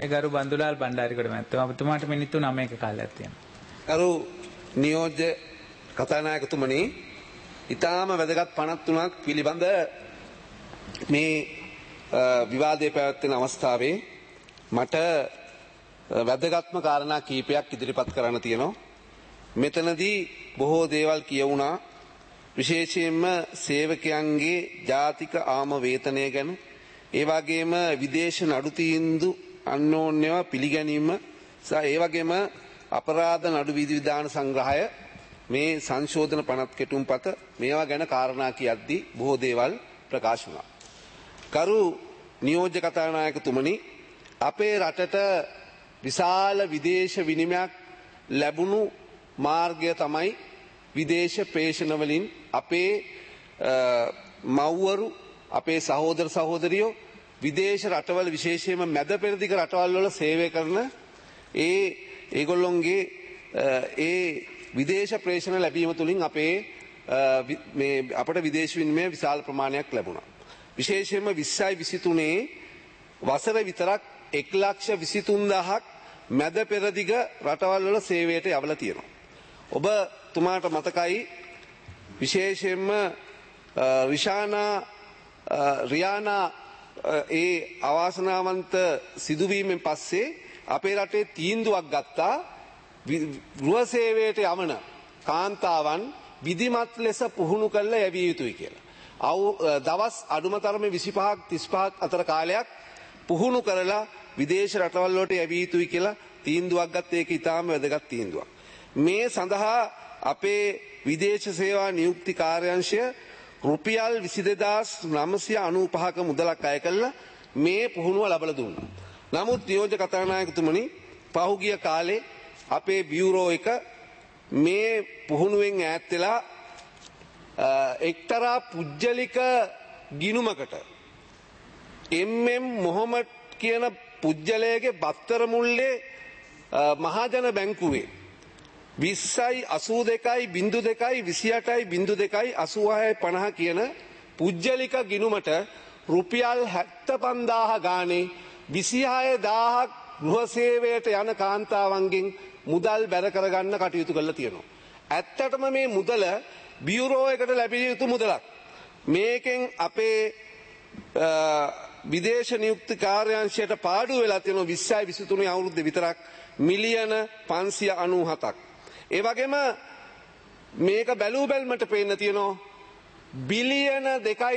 ගරු බන්දුලාල් බණ්ඩාරිකොට මැතිතුමා ඔබතුමාට මිනිත්තු 9ක කාලයක් තියෙනවා. ගරු නියෝජ්‍ය කතානායකතුමනි, ඊටාම වැදගත් 53ක් පිළිබඳ මේ විවාදයේ පැවැත්වෙන අවස්ථාවේ මට වැදගත්ම කාරණා කීපයක් ඉදිරිපත් කරන්න තියෙනවා. මෙතනදී බොහෝ දේවල් කියවුණා. විශේෂයෙන්ම සේවකයන්ගේ ජාතික ආම වේතනය ගැන, ඒ වගේම විදේශ නඩු තීන්දුව අන්‍යෝන්‍යව පිළිගැනීම සහ ඒ වගේම අපරාධ නඩු විධිවිධාන සංග්‍රහය, මේ සංශෝධන පනත් කෙටුම්පත, මේවා ගැන කාරණා කියද්දී බොහෝ දේවල් ප්‍රකාශ වුණා. කරු නියෝජ්‍ය කතානායකතුමනි, අපේ රටට විශාල විදේශ විනිමයක් ලැබුණු මාර්ගය තමයි විදේශ ප්‍රේෂණ වලින් අපේ මව්වරු, අපේ සහෝදර සහෝදරියෝ විදේශ රටවල විශේෂයෙන්ම මැද පෙරදිග රටවල් වල සේවය කරන ඒගොල්ලොන්ගේ ඒ විදේශ ප්‍රේෂණ ලැබීම තුළින් අපට විදේශ විනිමය විශාල ප්‍රමාණයක් ලැබුණා. විශේෂයෙන්ම 2023 වසර විතරක් 1,23,000ක් මැද පෙරදිග රටවල් වල සේවයට යවලා තියෙනවා. ඔබතුමාට මතකයි විශේෂයෙන්ම රියානා ඒ අවාසනාවන්ත සිදුවීමෙන් පස්සේ අපේ රටේ තීන්දුවක් ගත්තා ගෘහ සේවයට යවන කාන්තාවන් විධිමත් ලෙස පුහුණු කරලා යැවිය යුතුයි කියලා. දවස් අඩුම තරමේ 25ක් 35ක් අතර කාලයක් පුහුණු කරලා විදේශ රටවල් වලට යැවිය යුතුයි කියලා තීන්දුවක් ගත්ත ඒක ඉතාම වැදගත් තීන්දුවක්. මේ සඳහා අපේ විදේශ සේවා නියුක්ති කාර්යාංශය රුපියල් 22,995ක මුදලක් අය කළා මේ පුහුණුව ලබා දුන්නා. නමුත් නියෝජ්‍ය කතානායකතුමනි, පහුගිය කාලේ අපේ බියුරෝ එක මේ පුහුණුවෙන් ඈත් වෙලා එක්තරා පුජ්‍යලික ගිණුමකට මොහොමඩ් කියන පුජ්‍යලයේ බත්තර මුල්ලේ මහජන බැංකුවේ 20.82.02.28.02.86.50 කියන පුජ්‍යලික ගිණුමට රුපියල් 75,000 ගානේ 26,000ක් ගෘහ සේවයට යන කාන්තාවන්ගෙන් මුදල් බැර කරගන්න කටයුතු කරලා තියෙනවා. ඇත්තටම මේ මුදල බියුරෝ එකට ලැබිය යුතු මුදලක්. මේකෙන් අපේ විදේශ නියුක්ති කාර්යාංශයට පාඩු වෙලා තියෙනවා 2023 අවුරුද්දේ විතරක් මිලියන 597ක්. ඒ වගේම මේක බැලූ බැල්මට පේන්න තියෙනවා බිලියන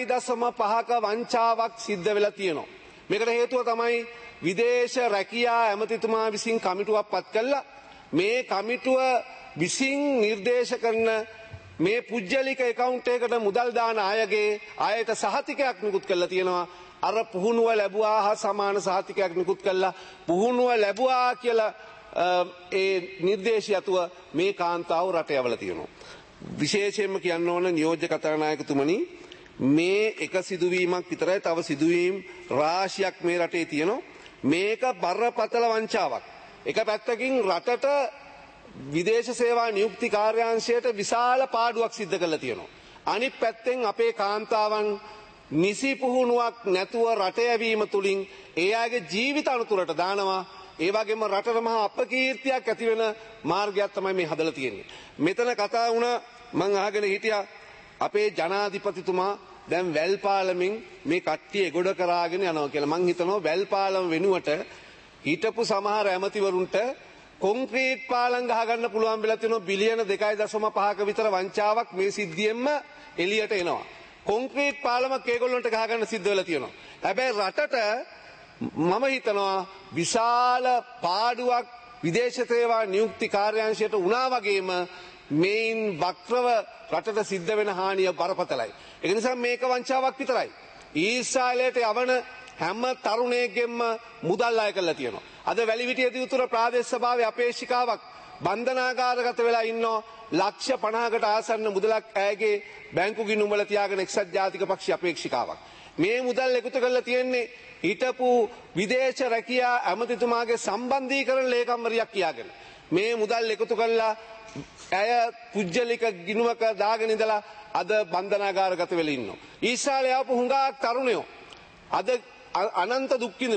2.5ක වංචාවක් සිද්ධ වෙලා තියෙනවා. මේකට හේතුව තමයි විදේශ රැකියා ඇමතිතුමා විසින් කමිටුවක් පත් කළා. මේ කමිටුව විසින් නිර්දේශ කරන මේ පුජ්‍යලික account එකකට මුදල් දාන අයට සහතිකයක් නිකුත් කරලා තියෙනවා. අර පුහුණුව ලැබුවා හා සමාන සහතිකයක් නිකුත් කළා. පුහුණුව ලැබුවා කියලා ඒ නිර්දේශය අතුව මේ කාන්තාව රට යවලා තියෙනවා. විශේෂයෙන්ම කියන්න ඕන නියෝජ්‍ය කතානායකතුමනි, මේ එක සිදුවීමක් විතරයි, තව සිදුවීම් රාශියක් මේ රටේ තියෙනවා. මේක බරපතල වංචාවක්. එක පැත්තකින් රටට විදේශ සේවා නියුක්ති කාර්යාංශයට විශාල පාඩුවක් සිද්ධ කරලා තියෙනවා. අනිත් පැත්තෙන් අපේ කාන්තාවන් නිසි පුහුණුවක් නැතුව රට යැවීම තුලින් ඒ අයගේ ජීවිත අනුතරට දානවා. ඒ වගේම රටට මහා අපකීර්තියක් ඇති වෙන මාර්ගයක් තමයි මේ හදලා තියෙන්නේ. මෙතන කතා වුණා, මම අහගෙන හිටියා අපේ ජනාධිපතිතුමා දැන් වැල්පාලමින් මේ කට්ටිය එගොඩ කරාගෙන යනවා කියලා. මං හිතනවා වැල්පාලම වෙනුවට හිටපු සමහර ඇමතිවරුන්ට කොන්ක්‍රීට් පාලම් ගහගන්න පුළුවන් වෙලා තියෙනවා. බිලියන 2.5ක විතර වංචාවක් මේ සිද්ධියෙන්ම එළියට එනවා. කොන්ක්‍රීට් පාලමක් ඒගොල්ලන්ට ගහගන්න සිද්ධ වෙලා තියෙනවා. හැබැයි රටට මම හිතනවා විශාල පාඩුවක් විදේශ සේවා නියුක්ති කාර්යාංශයට වුණා වගේම මේන් වක්‍රව රටට සිද්ධ වෙන හානිය බරපතලයි. ඒ නිසා මේක වංචාවක් විතරයි. ඊශ්‍රායලයට යවන හැම තරුණයෙක්ගෙම මුදල් අය කරලා තියෙනවා. අද වැලිවිටිය දියුතුර ප්‍රාදේශ සභාවේ අපේක්ෂිකාවක් බන්ධනාගාරගත වෙලා ඉන්නවා. ලක්ෂ 50කට ආසන්න මුදලක් ඇයගේ බැංකු ගිණුම් වල තියාගෙන එක්සත් ජාතික පක්ෂ අපේක්ෂිකාවක්. මේ මුදල් එකතු කරලා තියෙන්නේ හිටපු විදේශ රැකියා ඇමතිතුමාගේ සම්බන්ධීකරණ ලේකම්වරියක් කියාගෙන. මේ මුදල් එකතු කරලා ඇය පුජ්‍යලික ගිණුමක දාගෙන ඉඳලා අද බන්ධනාගාරගත වෙලා ඉන්නවා. ඊශ්‍රායලයේ ආපු හුඟක් තරුණයෝ අද අනන්ත දුක් විඳිනවා.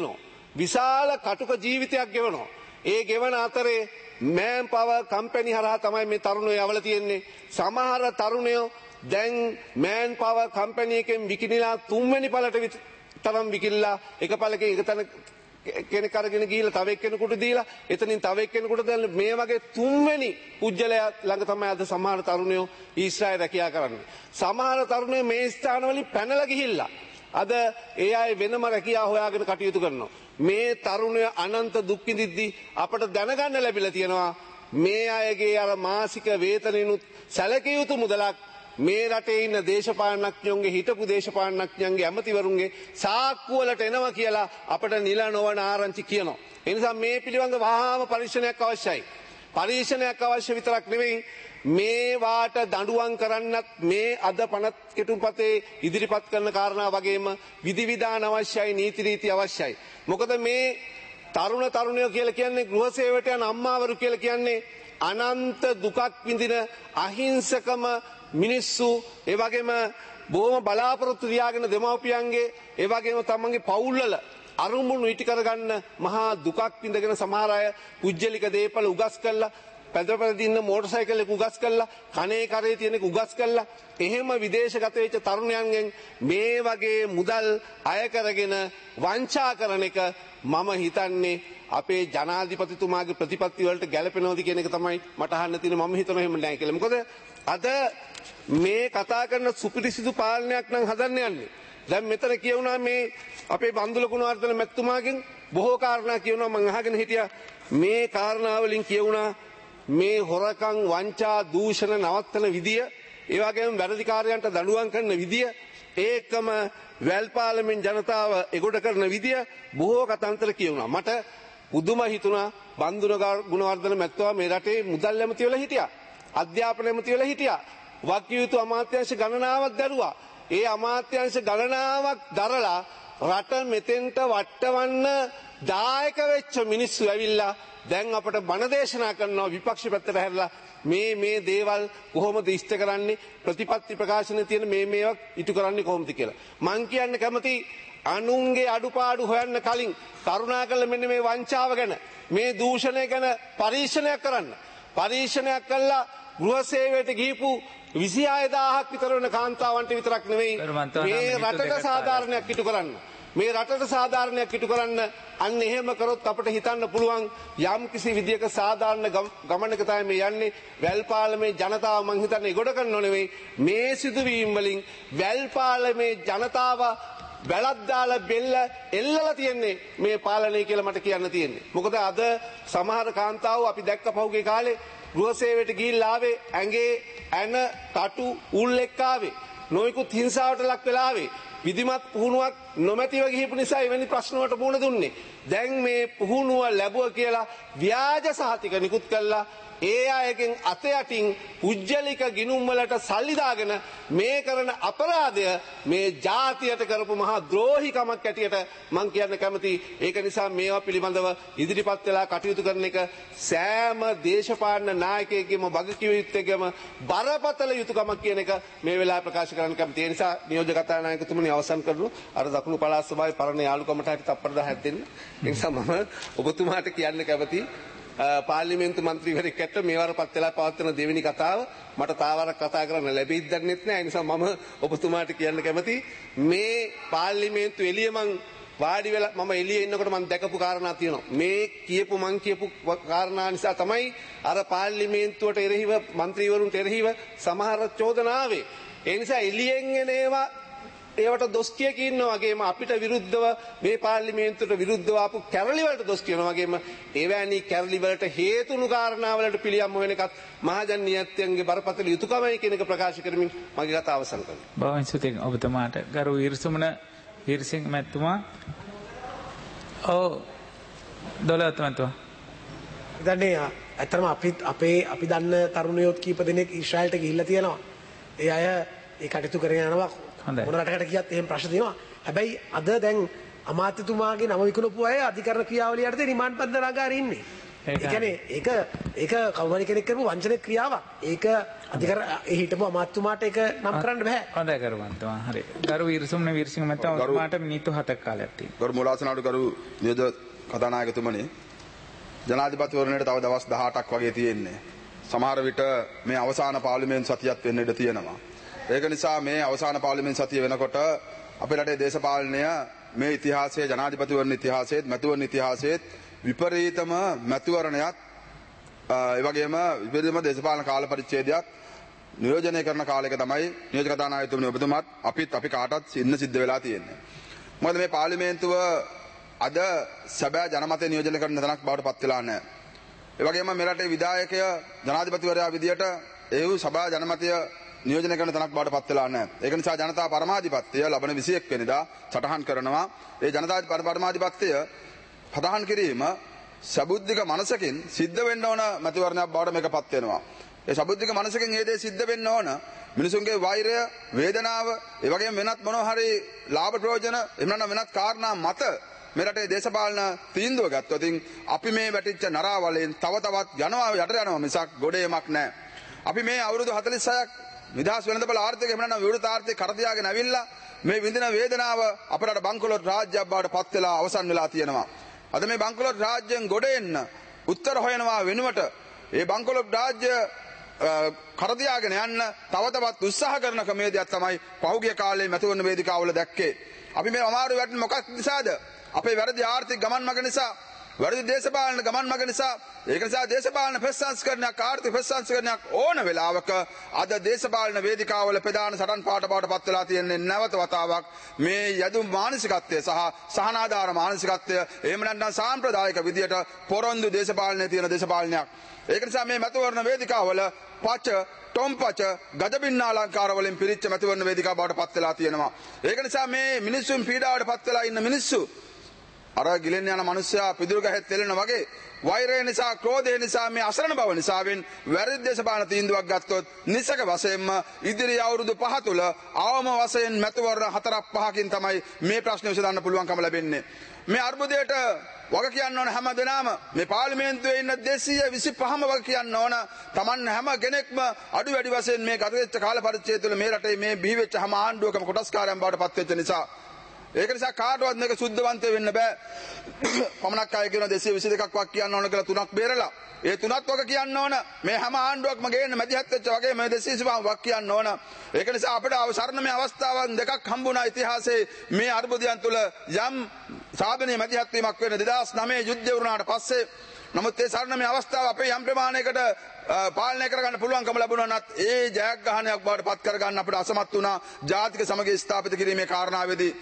විශාල කටුක ජීවිතයක් ගෙවනවා. ඒ ගෙවන අතරේ මෑන් පවර් කම්පැනි හරහා තමයි මේ තරුණයෝ යවලා තියෙන්නේ. සමහර තරුණයෝ දැන් මෑන් පවර් කම්පැනි එකෙන් විකිනිලා 3 වෙනි පළට තරම් විකිනලා එක පළකේ එක තැන කෙනෙක් අරගෙන ගිහිල්ලා තව එක්කෙනෙකුට දීලා එතනින් තව එක්කෙනෙකුට දැන් මේ වගේ 3 වෙනි පුජ්‍යලයා ළඟ තමයි අද සමහර තරුණයෝ ඊශ්‍රායල් රැකියා කරන්නේ. සමහර තරුණයෝ මේ ස්ථානවලින් පැනලා ගිහිල්ලා අද ඒ අය වෙනම රැකියා හොයාගෙන කටයුතු කරනවා. මේ තරුණයෝ අනන්ත දුක් විඳිද්දී අපට දැනගන්න ලැබිලා තියෙනවා මේ අයගේ අර මාසික වේතනිනුත් සැලකිය යුතු මුදලක් මේ රටේ ඉන්න දේශපාලනඥයන්ගේ හිටපු දේශපාලනඥයන්ගේ ඇමතිවරුන්ගේ සාක්කුවලට එනවා කියලා අපට නිල නොවන ආරංචි කියනවා. ඒ නිසා මේ පිළිබඳ වහාම පරීක්ෂණයක් අවශ්‍යයි. පරීක්ෂණයක් අවශ්‍ය විතරක් නෙවෙයි මේ වාට දඬුවම් කරන්නත් මේ අද පනත් කෙටුම්පතේ ඉදිරිපත් කරන කාරණා වගේම විධිවිධාන අවශ්‍යයි, නීති රීති අවශ්‍යයි. මොකද මේ තරුණයෝ කියලා කියන්නේ ගෘහ සේවයට යන අම්මාවරු කියලා කියන්නේ අනන්ත දුකක් විඳින අහිංසකම මිනිස්සු, ඒ වගේම බොහොම බලාපොරොත්තු තියාගෙන දෙමව්පියන්ගේ ඒ වගේම තමන්ගේ පවුල්වල අරුමුණු ඉටි කරගන්න මහා දුකක් විඳගෙන සමහර අය පුජ්‍යලික දේපල උගස් කළා, පැදපැදින්න මෝටර් සයිකල් එක උගස් කළා, කනේ කරේ තියෙන එක උගස් කළා. එහෙම විදේශගත වෙච්ච තරුණයන්ගෙන් මේ වගේ මුදල් අය කරගෙන වංචා කරන එක මම හිතන්නේ අපේ ජනාධිපතිතුමාගේ ප්‍රතිපත්ති වලට ගැලපෙනවද කියන එක තමයි මට අහන්න තියෙන්නේ. මම හිතනවා එහෙම නැහැ කියලා. මොකද අද මේ කතා කරන සුපිරිසිදු පාලනයක් නම් හදන්න යන්නේ. දැන් මෙතන කියුණා මේ අපේ බන්දුල කුණවර්ධන මැතිතුමාගෙන් බොහෝ කාරණා කියුණා. මම අහගෙන හිටියා මේ කාරණා වලින් කියුණා මේ හොරකම් වංචා දූෂණ නවත්තන විදිය, ඒ වගේම වැරදිකාරයන්ට දඬුවම් කරන විදිය, ඒකම වැල්පාලමින් ජනතාව එගොඩ කරන විදිය බොහෝ කතාන්තර කියුණා. මට පුදුම හිතුණා බන්දුල ගුණවර්ධන මැතිතුමා මේ රටේ මුදල් ඇමති වෙලා හිටියා, අධ්‍යාපන ඇමති වෙලා හිටියා, වක්කියුතු අමාත්‍යාංශ ගණනාවක් දරුවා. ඒ අමාත්‍යාංශ ගණනාවක් දරලා රට මෙතෙන්ට වටවන්න දායක වෙච්ච මිනිස්සු ඇවිල්ලා දැන් අපට බණ දේශනා කරනවා විපක්ෂ පැත්තට හැරලා මේ දේවල් කොහොමද ඉෂ්ට කරන්නේ, ප්‍රතිපත්ති ප්‍රකාශනයේ තියෙන මේවා ඉටු කරන්නේ කොහොමද කියලා. මං කියන්න කැමති අනුන්ගේ අඩුපාඩු හොයන්න කලින් කරුණාකරලා මෙන්න මේ වංචාව ගැන, මේ දූෂණය ගැන පරීක්ෂණයක් කරන්න. පරීක්ෂණයක් කළා ගෘහ සේවයට ගිහපු 26000ක් විතර වෙන කාන්තාවන්ට විතරක් නෙවෙයි මේ රටට සාධාරණයක් ඉටු කරන්න. මේ රටට සාධාරණයක් ඉටු කරන්න අන්න එහෙම කරොත් අපිට හිතන්න පුළුවන් යම් කිසි විදියක සාධාරණ ගමනක තමයි මේ යන්නේ. වැල්පාලමේ ජනතාව මං හිතන්නේ ගොඩ කරනව නෙවෙයි, මේ සිදුවීම් වලින් වැල්පාලමේ ජනතාව වැලක් දාලා බෙල්ල එල්ලලා තියන්නේ මේ පාලනය කියලා මට කියන්න තියෙන්නේ. මොකද අද සමහර කාන්තාවෝ අපි දැක්ක පහුගිය කාලේ ගෘහ සේවයට ගිහිල්ලා ආවේ ඇඟේ ඇන කටු උල් එක්ක ආවේ, නොයෙකුත් හිංසාවට ලක් වෙලා ආවේ, විධිමත් පුහුණුවක් නොමැතිව ගිහිපු නිසා එවැනි ප්‍රශ්න වලට මුහුණ දුන්නේ. දැන් මේ පුහුණුව ලැබුවා කියලා ව්‍යාජ සහතික නිකුත් කළා. ඒ අයගෙන් අත යටින් පුජ්‍යලික ගිණුම් වලට සල්ලි දාගෙන මේ කරන අපරාධය මේ ජාතියට කරපු මහා ද්‍රෝහිකමක් ඇටියට මං කියන්න කැමතියි. ඒක නිසා මේවා පිළිබඳව ඉදිරිපත් වෙලා කටයුතු කරන එක සෑම දේශපාලන නායකයෙකුගේම වගකීම් යුත්තේගම බරපතල යුතුයකමක් කියන එක මේ වෙලාවේ ප්‍රකාශ කරන්න කැමතියි. ඒ නිසා නියෝජ්‍ය කතානායකතුමනි අවසන් කරනු අර දකුණු පළාත් සභාවේ පරණ යාළුකමට හරි තප්පර 10ක් දෙන්න. ඒ නිසා මම ඔබතුමාට කියන්න කැමතියි පාර්ලිමේන්තු මන්ත්‍රීවරයෙක්ට මේවරපත් වෙලා පවත්වන දෙවෙනි කතාව මට තාවරක් කතා කරන්න ලැබෙයිද දන්නෙත් නෑ. ඒ නිසා මම ඔබතුමාට කියන්න කැමතියි මේ පාර්ලිමේන්තු එළිය මං වාඩි වෙලා මම එළියේ ඉන්නකොට මං දැකපු කාරණා තියෙනවා. මේ මං කියපු කාරණා නිසා තමයි අර පාර්ලිමේන්තුවට එරෙහිව මන්ත්‍රීවරුන්ට එරෙහිව සමහර චෝදනා ආවේ. ඒ නිසා එළියෙන් එන ඒවට දොස් කිය කියනවා වගේම අපිට විරුද්ධව මේ පාර්ලිමේන්තුවට විරුද්ධව ආපු කැරලි වලට දොස් කියනවා වගේම එවැනි කැරලි වලට හේතුණු කාරණා වලට පිළියම් වෙන එකත් මහජන නියත්යන්ගේ බරපතල යුතුයකමයි කියන එක ප්‍රකාශ කරමින් මගේ කතාව අවසන් කරනවා. බොහොම ස්තුතියි ඔබතුමාට. ගරු ඊර්සුමන ඊර්සිංහ මැතිතුමා. දොළොත් මැතිතුමා. දැන්නේ ඇත්තටම අපි දන්න තරුණයෝත් කීප දෙනෙක් ඊශ්‍රායලට ගිහිල්ලා තියෙනවා. ඒ අය ඒ කටයුතු කරගෙන යනවා. මොන රටකට ගියත් එහෙම ප්‍රශ්න තියෙනවා. හැබැයි අද දැන් අමාත්‍යතුමාගේ නම විකුණපු අය අධිකරණ ක්‍රියාවලිය යටතේ රිමාන්ඩ් පද්දනාගාරේ ඉන්නේ. ඒ කියන්නේ ඒක කවුරු කෙනෙක් කරපු වංචනික ක්‍රියාවක්. ඒක අධිකර හිටපු අමාත්‍යතුමාට ඒක නම් කරන්න බෑ. හොඳයි කරු මහත්මයා. හරි. ගරු වීරසුම්න වීරසිංහ මහත්මයා ඔබතුමාට මිනිත්තු 7ක් කාලයක් තියෙනවා. ගරු මූලාසනාවට ගරු නියෝජ්‍ය කතානායකතුමනි, ජනාධිපතිවරණයට තව දවස් 18ක් වගේ තියෙන්නේ. සමහර විට මේ අවසාන පාර්ලිමේන්තු සතියක් වෙන්න ඉඩ තියෙනවා. ඒක නිසා මේ අවසාන පාර්ලිමේන්තු සතිය වෙනකොට අපේ රටේ දේශපාලනය මේ ඉතිහාසයේ ජනාධිපතිවරණ ඉතිහාසයේත් මැතිවරණ ඉතිහාසයේත් විපරීතම මැතිවරණයක් ඒ වගේම විපරීතම දේශපාලන කාල පරිච්ඡේදයක් නියෝජනය කරන කාලයක තමයි නියෝජ්‍ය කතානායකතුමනි ඔබතුමාත් අපිත් අපි කාටත් ඉන්න සිද්ධ වෙලා තියෙන්නේ. මොකද මේ පාර්ලිමේන්තුව අද සැබෑ ජනමතය නියෝජනය කරන තැනක් බවට පත් වෙලා නැහැ. ඒ වගේම මේ රටේ විධායකය ජනාධිපතිවරයා විදියට ඒ වූ සභා ජනමතය නියෝජනය කරන තැනක් බවට පත් වෙලා නැහැ. ඒක නිසා ජනතා පරමාධිපත්‍යය ලබන 21 වෙනිදා සටහන් කරනවා. ඒ ජනතා පරමාධිපත්‍යය සටහන් කිරීම සබුද්ධික මනසකින් සිද්ධ වෙන්න ඕන මැතිවරණයක් බවට මේක පත් වෙනවා. ඒ සබුද්ධික මනසකින් මේ දේ සිද්ධ වෙන්න ඕන මිනිසුන්ගේ වෛරය, වේදනාව, ඒ වගේම වෙනත් මොනවා හරි ලාභ ප්‍රයෝජන එහෙම නැත්නම් වෙනත් කාරණා මත මේ රටේ දේශපාලන තීන්දුව ගත්තොත් අපි මේ වැටිච්ච නරාවලෙන් තව තවත් යනවා යට යනවා මිසක් ගොඩේමක් නැහැ. අපි මේ අවුරුදු 46ක් නිදහස් වෙළඳපොළ ආර්ථිකය එහෙම නැත්නම් විවෘත ආර්ථිකය කරතියාගෙන ඇවිල්ලා මේ විඳින වේදනාව අපරට බංකොලොත් රාජ්‍යයක් බවට පත් වෙලා අවසන් වෙලා තියෙනවා. අද මේ බංකොලොත් රාජ්‍යයෙන් ගොඩ එන්න උත්තර හොයනවා වෙනුවට ඒ බංකොලොත් රාජ්‍ය කරතියාගෙන යන්න තව තවත් උත්සාහ කරන ක්‍රමයේදීක් තමයි පහුගිය කාලේ මැතිවරණ වේදිකාවල දැක්කේ. අපි මේ අමාරු වැටෙන මොකක් නිසාද? අපේ වැරදි ආර්ථික ගමන් මග නිසා, වැරදි දේශපාලන ගමන් මග නිසා. ඒක නිසා දේශපාලන ප්‍රතිසංස්කරණයක්, ආර්ථික ප්‍රතිසංස්කරණයක් ඕන වෙලාවක අද දේශපාලන වේදිකාවල ප්‍රධාන සටන් පාට බවට පත් වෙලා තියෙන්නේ නැවත වතාවක් මේ යදුම් මානසිකත්වය සහ සහනාධාර මානසිකත්වය එහෙම නැත්නම් සාම්ප්‍රදායික විදියට පොරොන්දු දේශපාලනයේ තියෙන දේශපාලනයක්. ඒක නිසා මේ මැතිවරණ වේදිකාවල පච ටොම්පච ගජබින්නාලංකාර වලින් පිරිච්ච මැතිවරණ වේදිකා බවට පත් වෙලා තියෙනවා. ඒක නිසා මේ මිනිස්සුන් පීඩාවට පත් වෙලා ඉන්න මිනිස්සු අර ගිලෙන් යන මිනිස්සයා පිදුරු ගහෙත් තෙලෙන වගේ වෛරය නිසා, ක්‍රෝධය නිසා, මේ අසරණ බව නිසාවෙන් වැරදි දේශපාලන තීන්දුවක් ගත්තොත් නිසක වශයෙන්ම ඉදිරි අවුරුදු 5 තුල අවම වශයෙන් මැතිවරණ 4-5කින් තමයි මේ ප්‍රශ්නේ විසඳන්න පුළුවන්කම ලැබෙන්නේ. මේ අර්බුදයට වග කියන්න ඕන හැම දෙනාම මේ පාර්ලිමේන්තුවේ ඉන්න 225ම වග කියන්න ඕන. Taman හැම කෙනෙක්ම අඩු වැඩි වශයෙන් මේ ගත වෙච්ච කාල පරිච්ඡේදය තුළ මේ රටේ මේ බිහි වෙච්ච හැම ආණ්ඩුවකම කොටස්කාරයන් බවට පත් වෙච්ච නිසා ඒක නිසා කාටවත් මේක සුද්ධවන්තය වෙන්න බෑ. පමණක් අය කියන 222ක් වක් කියන්න ඕන කියලා 3ක් බේරලා ඒ 3ක් වග කියන්න ඕන. මේ හැම ආණ්ඩුවක්ම ගේන්න මැදිහත් වෙච්ච වගේ මේ 225ක් වක් කියන්න ඕන. ඒක නිසා අපිට සරණමය අවස්ථාවන් දෙකක් හම්බුණා ඉතිහාසයේ මේ අර්බුදයන් තුළ යම් සාධනීය මැදිහත් වීමක් වෙන 2009 යුද්ධය වුණාට පස්සේ. නමුත් ඒ සරණමය අවස්ථාව අපේ යම් ප්‍රමාණයකට පාලනය කරගන්න පුළුවන්කම ලැබුණා නත් ඒ ජයග්‍රහණයක් බවට පත් කරගන්න අපිට අසමත් වුණා ජාතික සමගිය ස්ථාපිත කිරීමේ කාරණාවේදී.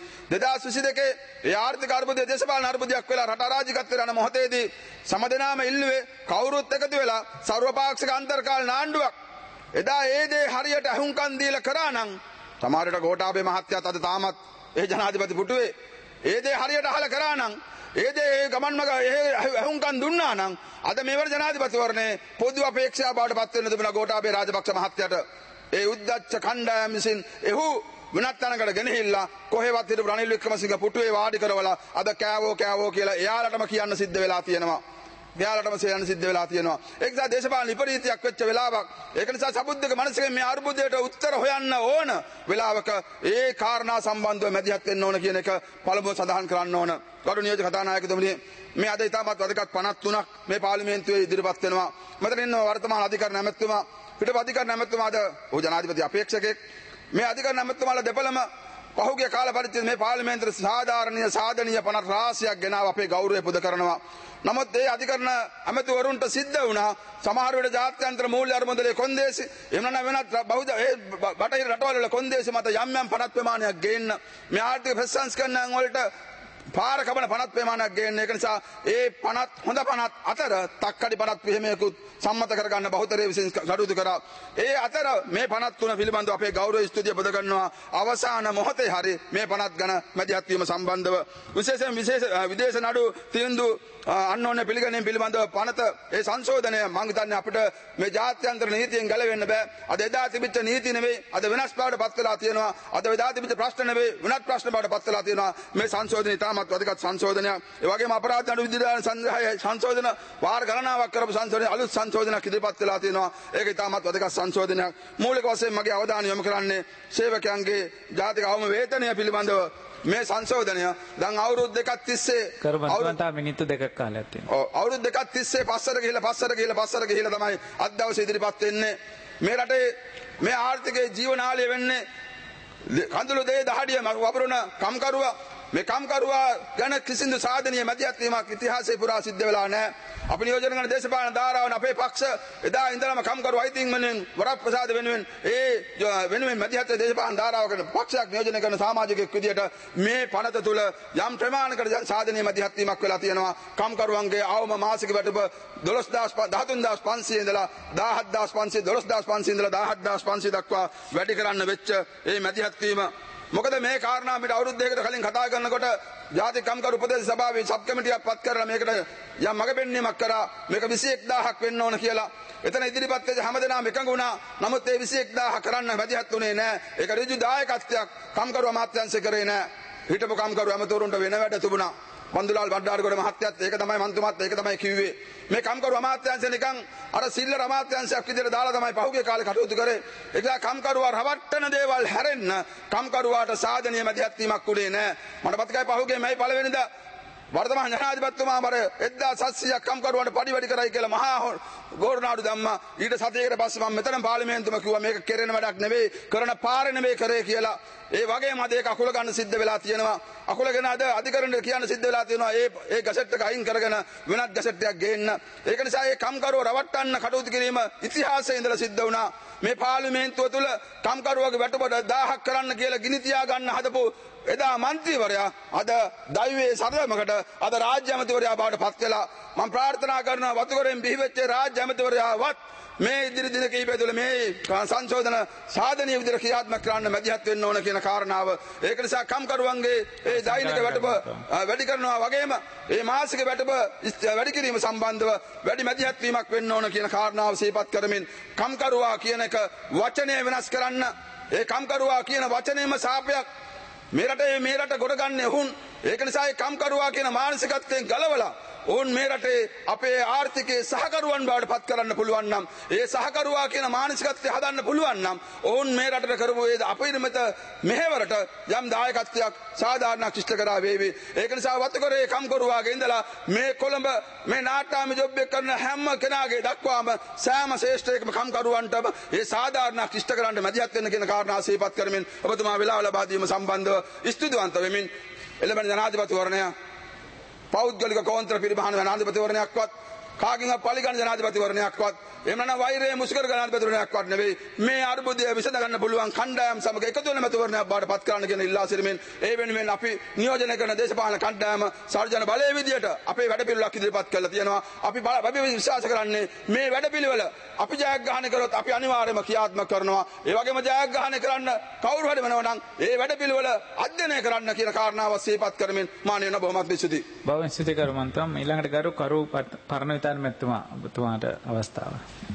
2022 ඒ ආර්ථික අර්බුදය දේශපාලන අර්බුදයක් වෙලා රට අරාජිකත්වයට යන මොහොතේදී සමදෙනාම ඉල්ලුවේ කවුරුත් එකතු වෙලා සර්වපාක්ෂික අන්තර්කාලීන ආණ්ඩුවක්. එදා ඒ දේ හරියට අහුම්කම් දීලා කරා නම් සමහරට ගෝඨාභය මහත්තයාත් අද තාමත් ඒ ජනාධිපති පුටුවේ ඒ දේ හරියට අහලා කරා නම් ඒ දේ ගමන් මග අහුම්කම් දුන්නා නම් අද මේවර ජනාධිපතිවරණේ පොදු අපේක්ෂා බවට පත් වෙන්න තිබුණා ගෝඨාභය රාජපක්ෂ මහත්තයාට. ඒ උද්දච්ච කණ්ඩායම් විසින් එහු වෙනත් තැනකට ගෙනහිල්ලා කොහෙවත් හිටපු රනිල් වික්‍රමසිංහ පුටුවේ වාඩි කරවලා අද කෑවෝ කියලා එයාලටම කියන්න සිද්ධ වෙලා තියෙනවා. එයාලටම කියන්න සිද්ධ වෙලා තියෙනවා. ඒක නිසා දේශපාලන විපරීතයක් වෙච්ච වෙලාවක්. ඒක නිසා සබුද්ධක මනසකින් මේ අර්බුදයට උත්තර හොයන්න ඕන වෙලාවක ඒ කාරණා සම්බන්ධව මැදිහත් වෙන්න ඕන කියන එක පළමුව සඳහන් කරන්න ඕන. ගරු නියෝජ්‍ය කතානායකතුමනි, මේ අද ඉතාමත් වැදගත් 53ක් මේ පාර්ලිමේන්තුවේ ඉදිරිපත් වෙනවා. මෙතන ඉන්න වර්තමාන අධිකරණ ඇමතුමා, පිටපත් අධිකරණ ඇමතුමාද ඔහු ජනාධිපති අපේක්ෂකෙක්. මේ අධිකරණ ඇමතුමාලා දෙපළම පහුගිය කාල පරිච්ඡේදයේ මේ පාර්ලිමේන්තුවේ සාධාරණීය සාධනීය පනත් රාශියක් ගෙනාව අපේ ගෞරවය පුද කරනවා. නමුත් ඒ අධිකරණ ඇමතිවරුන්ට සිද්ධ වුණා සමහර වෙලට ජාත්‍යන්තර මූල්‍ය අරමුදලේ කොන්දේසි එහෙම නැත්නම් වෙනත් බහුද බටහිර රටවල වල කොන්දේසි මත යම් යම් පනත් ප්‍රමාණයක් ගේන්න මේ ආර්ථික ප්‍රතිසංස්කරණයන් වලට පාර කපන පනත් ප්‍රමාණයක් ගේන්න. ඒක නිසා ඒ පනත් හොඳ පනත් අතර තක්කඩි පනත් පිළිමයකුත් සම්මත කරගන්න බහුතරය විසින් කටයුතු කරා. ඒ අතර මේ පනත් තුන පිළිබඳව අපේ ගෞරව ස්තුතිය පුද කරනවා. අවසාන මොහොතේ හරි මේ පනත් ගැන මැදිහත් වීම සම්බන්ධව විශේෂයෙන් විදේශ නඩු තීන්දුව අන්නෝන්‍ය පිළිගැනීම පිළිබඳව පනත ඒ සංශෝධනය මම හිතන්නේ අපිට මේ ජාත්‍යන්තර නීතියෙන් ගැලවෙන්න බෑ. අද එදා තිබිච්ච නීති නෙවෙයි අද වෙනස් බවට පත් වෙලා තියෙනවා. අද එදා තිබිච්ච ප්‍රශ්න නෙවෙයි වෙනත් ප්‍රශ්න බවට පත් වෙලා තියෙනවා. මේ සංශෝධනය ඉතාම ඉතාමත් වැදගත් සංශෝධනයක්. ඒ වගේම අපරාධ නඩු විධිවිධාන සංග්‍රහය සංශෝධන වාර ගණනාවක් කරපු සංශෝධන අලුත් සංශෝධනයක් ඉදිරිපත් වෙලා තියෙනවා. ඒක ඉතාමත් වැදගත් සංශෝධනයක්. මූලික වශයෙන් මගේ අවධානය යොමු කරන්නේ සේවකයන්ගේ ජාතික අවම වේතනය පිළිබඳව මේ සංශෝධනය දැන් අවුරුදු දෙකක් තිස්සේ කරුමන්තා මිනිත්තු දෙකක් කාලයක් තියෙනවා. අවුරුදු දෙකක් තිස්සේ පස්සට ගිහිලා තමයි අද දවසේ ඉදිරිපත් වෙන්නේ. මේ රටේ මේ ආර්ථිකයේ ජීවනාලය වෙන්නේ කඳුළු දෙය දහඩිය වපුරන කම්කරුවා. මේ කම්කරුවා ගැන කිසිදු සාධනීය මැදිහත් වීමක් ඉතිහාසයේ පුරා සිද්ධ වෙලා නැහැ. අපි නියෝජනය කරන දේශපාලන ධාරාවන් අපේ පක්ෂ එදා ඉඳලම කම්කරුවා අයිතීන් වෙනුවෙන් වරප්‍රසාද වෙනුවෙන් වෙනුවෙන් මැදිහත් දේශපාලන ධාරාවකට පක්ෂයක් නියෝජනය කරන සමාජිකයෙක් විදියට මේ පනත තුල යම් ප්‍රමාණයකට සාධනීය මැදිහත් වීමක් වෙලා තියෙනවා. කම්කරුවන්ගේ අවම මාසික වැටුප 13500 ඉඳලා 17500 12500 ඉඳලා 17500 දක්වා වැඩි කරන්න වෙච්ච මේ මැදිහත් වීම. මොකද මේ කාරණා අපිට අවුරුදු දෙකකට කලින් කතා කරනකොට ජාතික කම්කරු උපදේශ සභාවේ සබ් කමිටියක් පත් කරලා මේකට යම් මඟ පෙන්වීමක් කරා. මේක 21000ක් වෙන්න ඕන කියලා. එතන ඉදිරිපත් වෙච්ච හැමදෙනාම එකඟ වුණා. නමුත් ඒ 21000 කරන්න මැදිහත් උනේ නැහැ. ඒක ඍජු දායකත්වයක් කම්කරු අමාත්‍යාංශය කරේ නැහැ. හිටපු කම්කරු අමතවරුන්ට වෙන වැඩ තිබුණා. බන්දුලාල් වඩාරගොඩ මහත්තයත් ඒක තමයි මන්තුමාත් ඒක තමයි කිව්වේ. මේ කම්කරු අමාත්‍යාංශය නිකන් අර සිල්ලර අමාත්‍යාංශයක් විදිහට දාලා තමයි පහුගිය කාලේ කටයුතු කරේ. ඒක කම්කරුවා රවට්ටන දේවල් හැරෙන්න කම්කරුවාට සාධනීය මැදිහත් වීමක් උනේ නැහැ. මට මතකයි පහුගිය මයි පළවෙනිදා වර්තමාන ජනාධිපතිතුමා මර 1700ක් කම්කරුවන්ට පඩි වැඩි කරයි කියලා මහා ගෝරනාඩු දැම්මා. ඊට සතියකට පස්සේ මම මෙතන පාර්ලිමේන්තුවම කිව්වා මේක කෙරෙන වැඩක් නෙවෙයි, කරන පාරේ නෙවෙයි කරේ කියලා. ඒ වගේම අද ඒක අකුල ගන්න සිද්ධ වෙලා තියෙනවා. අකුලගෙන අද අධිකරණයට කියන්න සිද්ධ වෙලා තියෙනවා ඒ ගැසට් එක අයින් කරගෙන වෙනත් ගැසට් එකක් ගේන්න. ඒක නිසා මේ කම්කරුව රවට්ටන්න කටයුතු කිරීම ඉතිහාසයේ ඉඳලා සිද්ධ වුණා. මේ පාර්ලිමේන්තුව තුල කම්කරුවගේ වැටුප 1000ක් කරන්න කියලා ගිනි තියා ගන්න හදපු එදා මන්ත්‍රීවරයා අද දෛවයේ සරලමකට අද රාජ්‍ය ඇමතිවරයා බවට පත් වෙලා මම ප්‍රාර්ථනා කරනවා වතුකරෙන් බිහිවෙච්ච රාජ්‍ය ඇමතිවරයාවත් මේ ඉදිරි දින කිහිපය තුළ මේ සංශෝධන සාධනීය විදිහට ක්‍රියාත්මක කරන්න මැදිහත් වෙන්න ඕන කියන කාරණාව. ඒක නිසා කම්කරුවන්ගේ ඒ දෛනික වැටුප වැඩි කරනවා වගේම මේ මාසික වැටුප වැඩි කිරීම සම්බන්ධව වැඩි මැදිහත් වීමක් වෙන්න ඕන කියන කාරණාව සිහිපත් කරමින් කම්කරුවා කියන එක වචනය වෙනස් කරන්න ඒ කම්කරුවා කියන වචනේම සාපයක් මේ රට ගොඩ ගන්න ඔවුන්. ඒක නිසා ඒ කම්කරුවා කියන මානසිකත්වයෙන් ගලවලා ඔවුන් මේ රටේ අපේ ආර්ථිකයේ සහකරුවන් බවට පත් කරන්න පුළුවන් නම් ඒ සහකරුවා කියන මානසිකත්වය හදන්න පුළුවන් නම් ඔවුන් මේ රටට කරපු ඒ අපරිමිත මෙහෙවරට යම් දායකත්වයක් සාධාරණයක් ඉෂ්ට කරා වේවි. ඒක නිසා වතුකරේ කම්කරුවාගේ ඉඳලා මේ කොළඹ මේ නාට්‍යාම ජොබ් එක කරන හැම කෙනාගේ දක්වාම සෑම ශ්‍රේෂ්ඨයෙක්ම කම්කරුවන්ටම ඒ සාධාරණයක් ඉෂ්ට කරන්න මැදිහත් වෙන්න කියන කාරණා සිහිපත් කරමින් ඔබතුමා වෙලාව ලබා දීම සම්බන්ධව ස්තුතිවන්ත වෙමින් එළඹෙන ජනාධිපතිවරණය පෞද්ගලික කෝන්තර පිළිබහන ජනාධිපතිවරණයක්වත් කාගෙන්වත් පරිගණන ජනාධිපතිවරණයක්වත් එහෙම නැත්නම් වෛරය මුස්කර ජනාධිපතිවරණයක්වත් නෙවෙයි මේ අර්බුදය විසඳ ගන්න පුළුවන් කණ්ඩායම් සමග එකතු වෙන මැතිවරණයක් බවට පත් කරන්න කියන ඉල්ලා සිටීමෙන් ඒ වෙනුවෙන් අපි නියෝජනය කරන දේශපාලන කණ්ඩායම සර්ජන බලයේ විදියට අපේ වැඩපිළිවෙලක් ඉදිරිපත් කරලා තියෙනවා. අපි විශ්වාස කරන්නේ මේ වැඩපිළිවෙල අපි ජයග්‍රහණය කරොත් අපි අනිවාර්යයෙන්ම ක්‍රියාත්මක කරනවා. ඒ වගේම ජයග්‍රහණය කරන්න කවුරු හරි වෙනවා නම් ඒ වැඩපිළිවෙල අධ්‍යයනය කරන්න කියන කාරණාව සිහිපත් කරමින් මානවීය බොහොමත් ස්තුතියි. බොහොම ස්තුතියි කරුමන්තම්. ඊළඟට කරු පරණ විතාන මැතිතුමා ඔබතුමාට අවස්ථාව.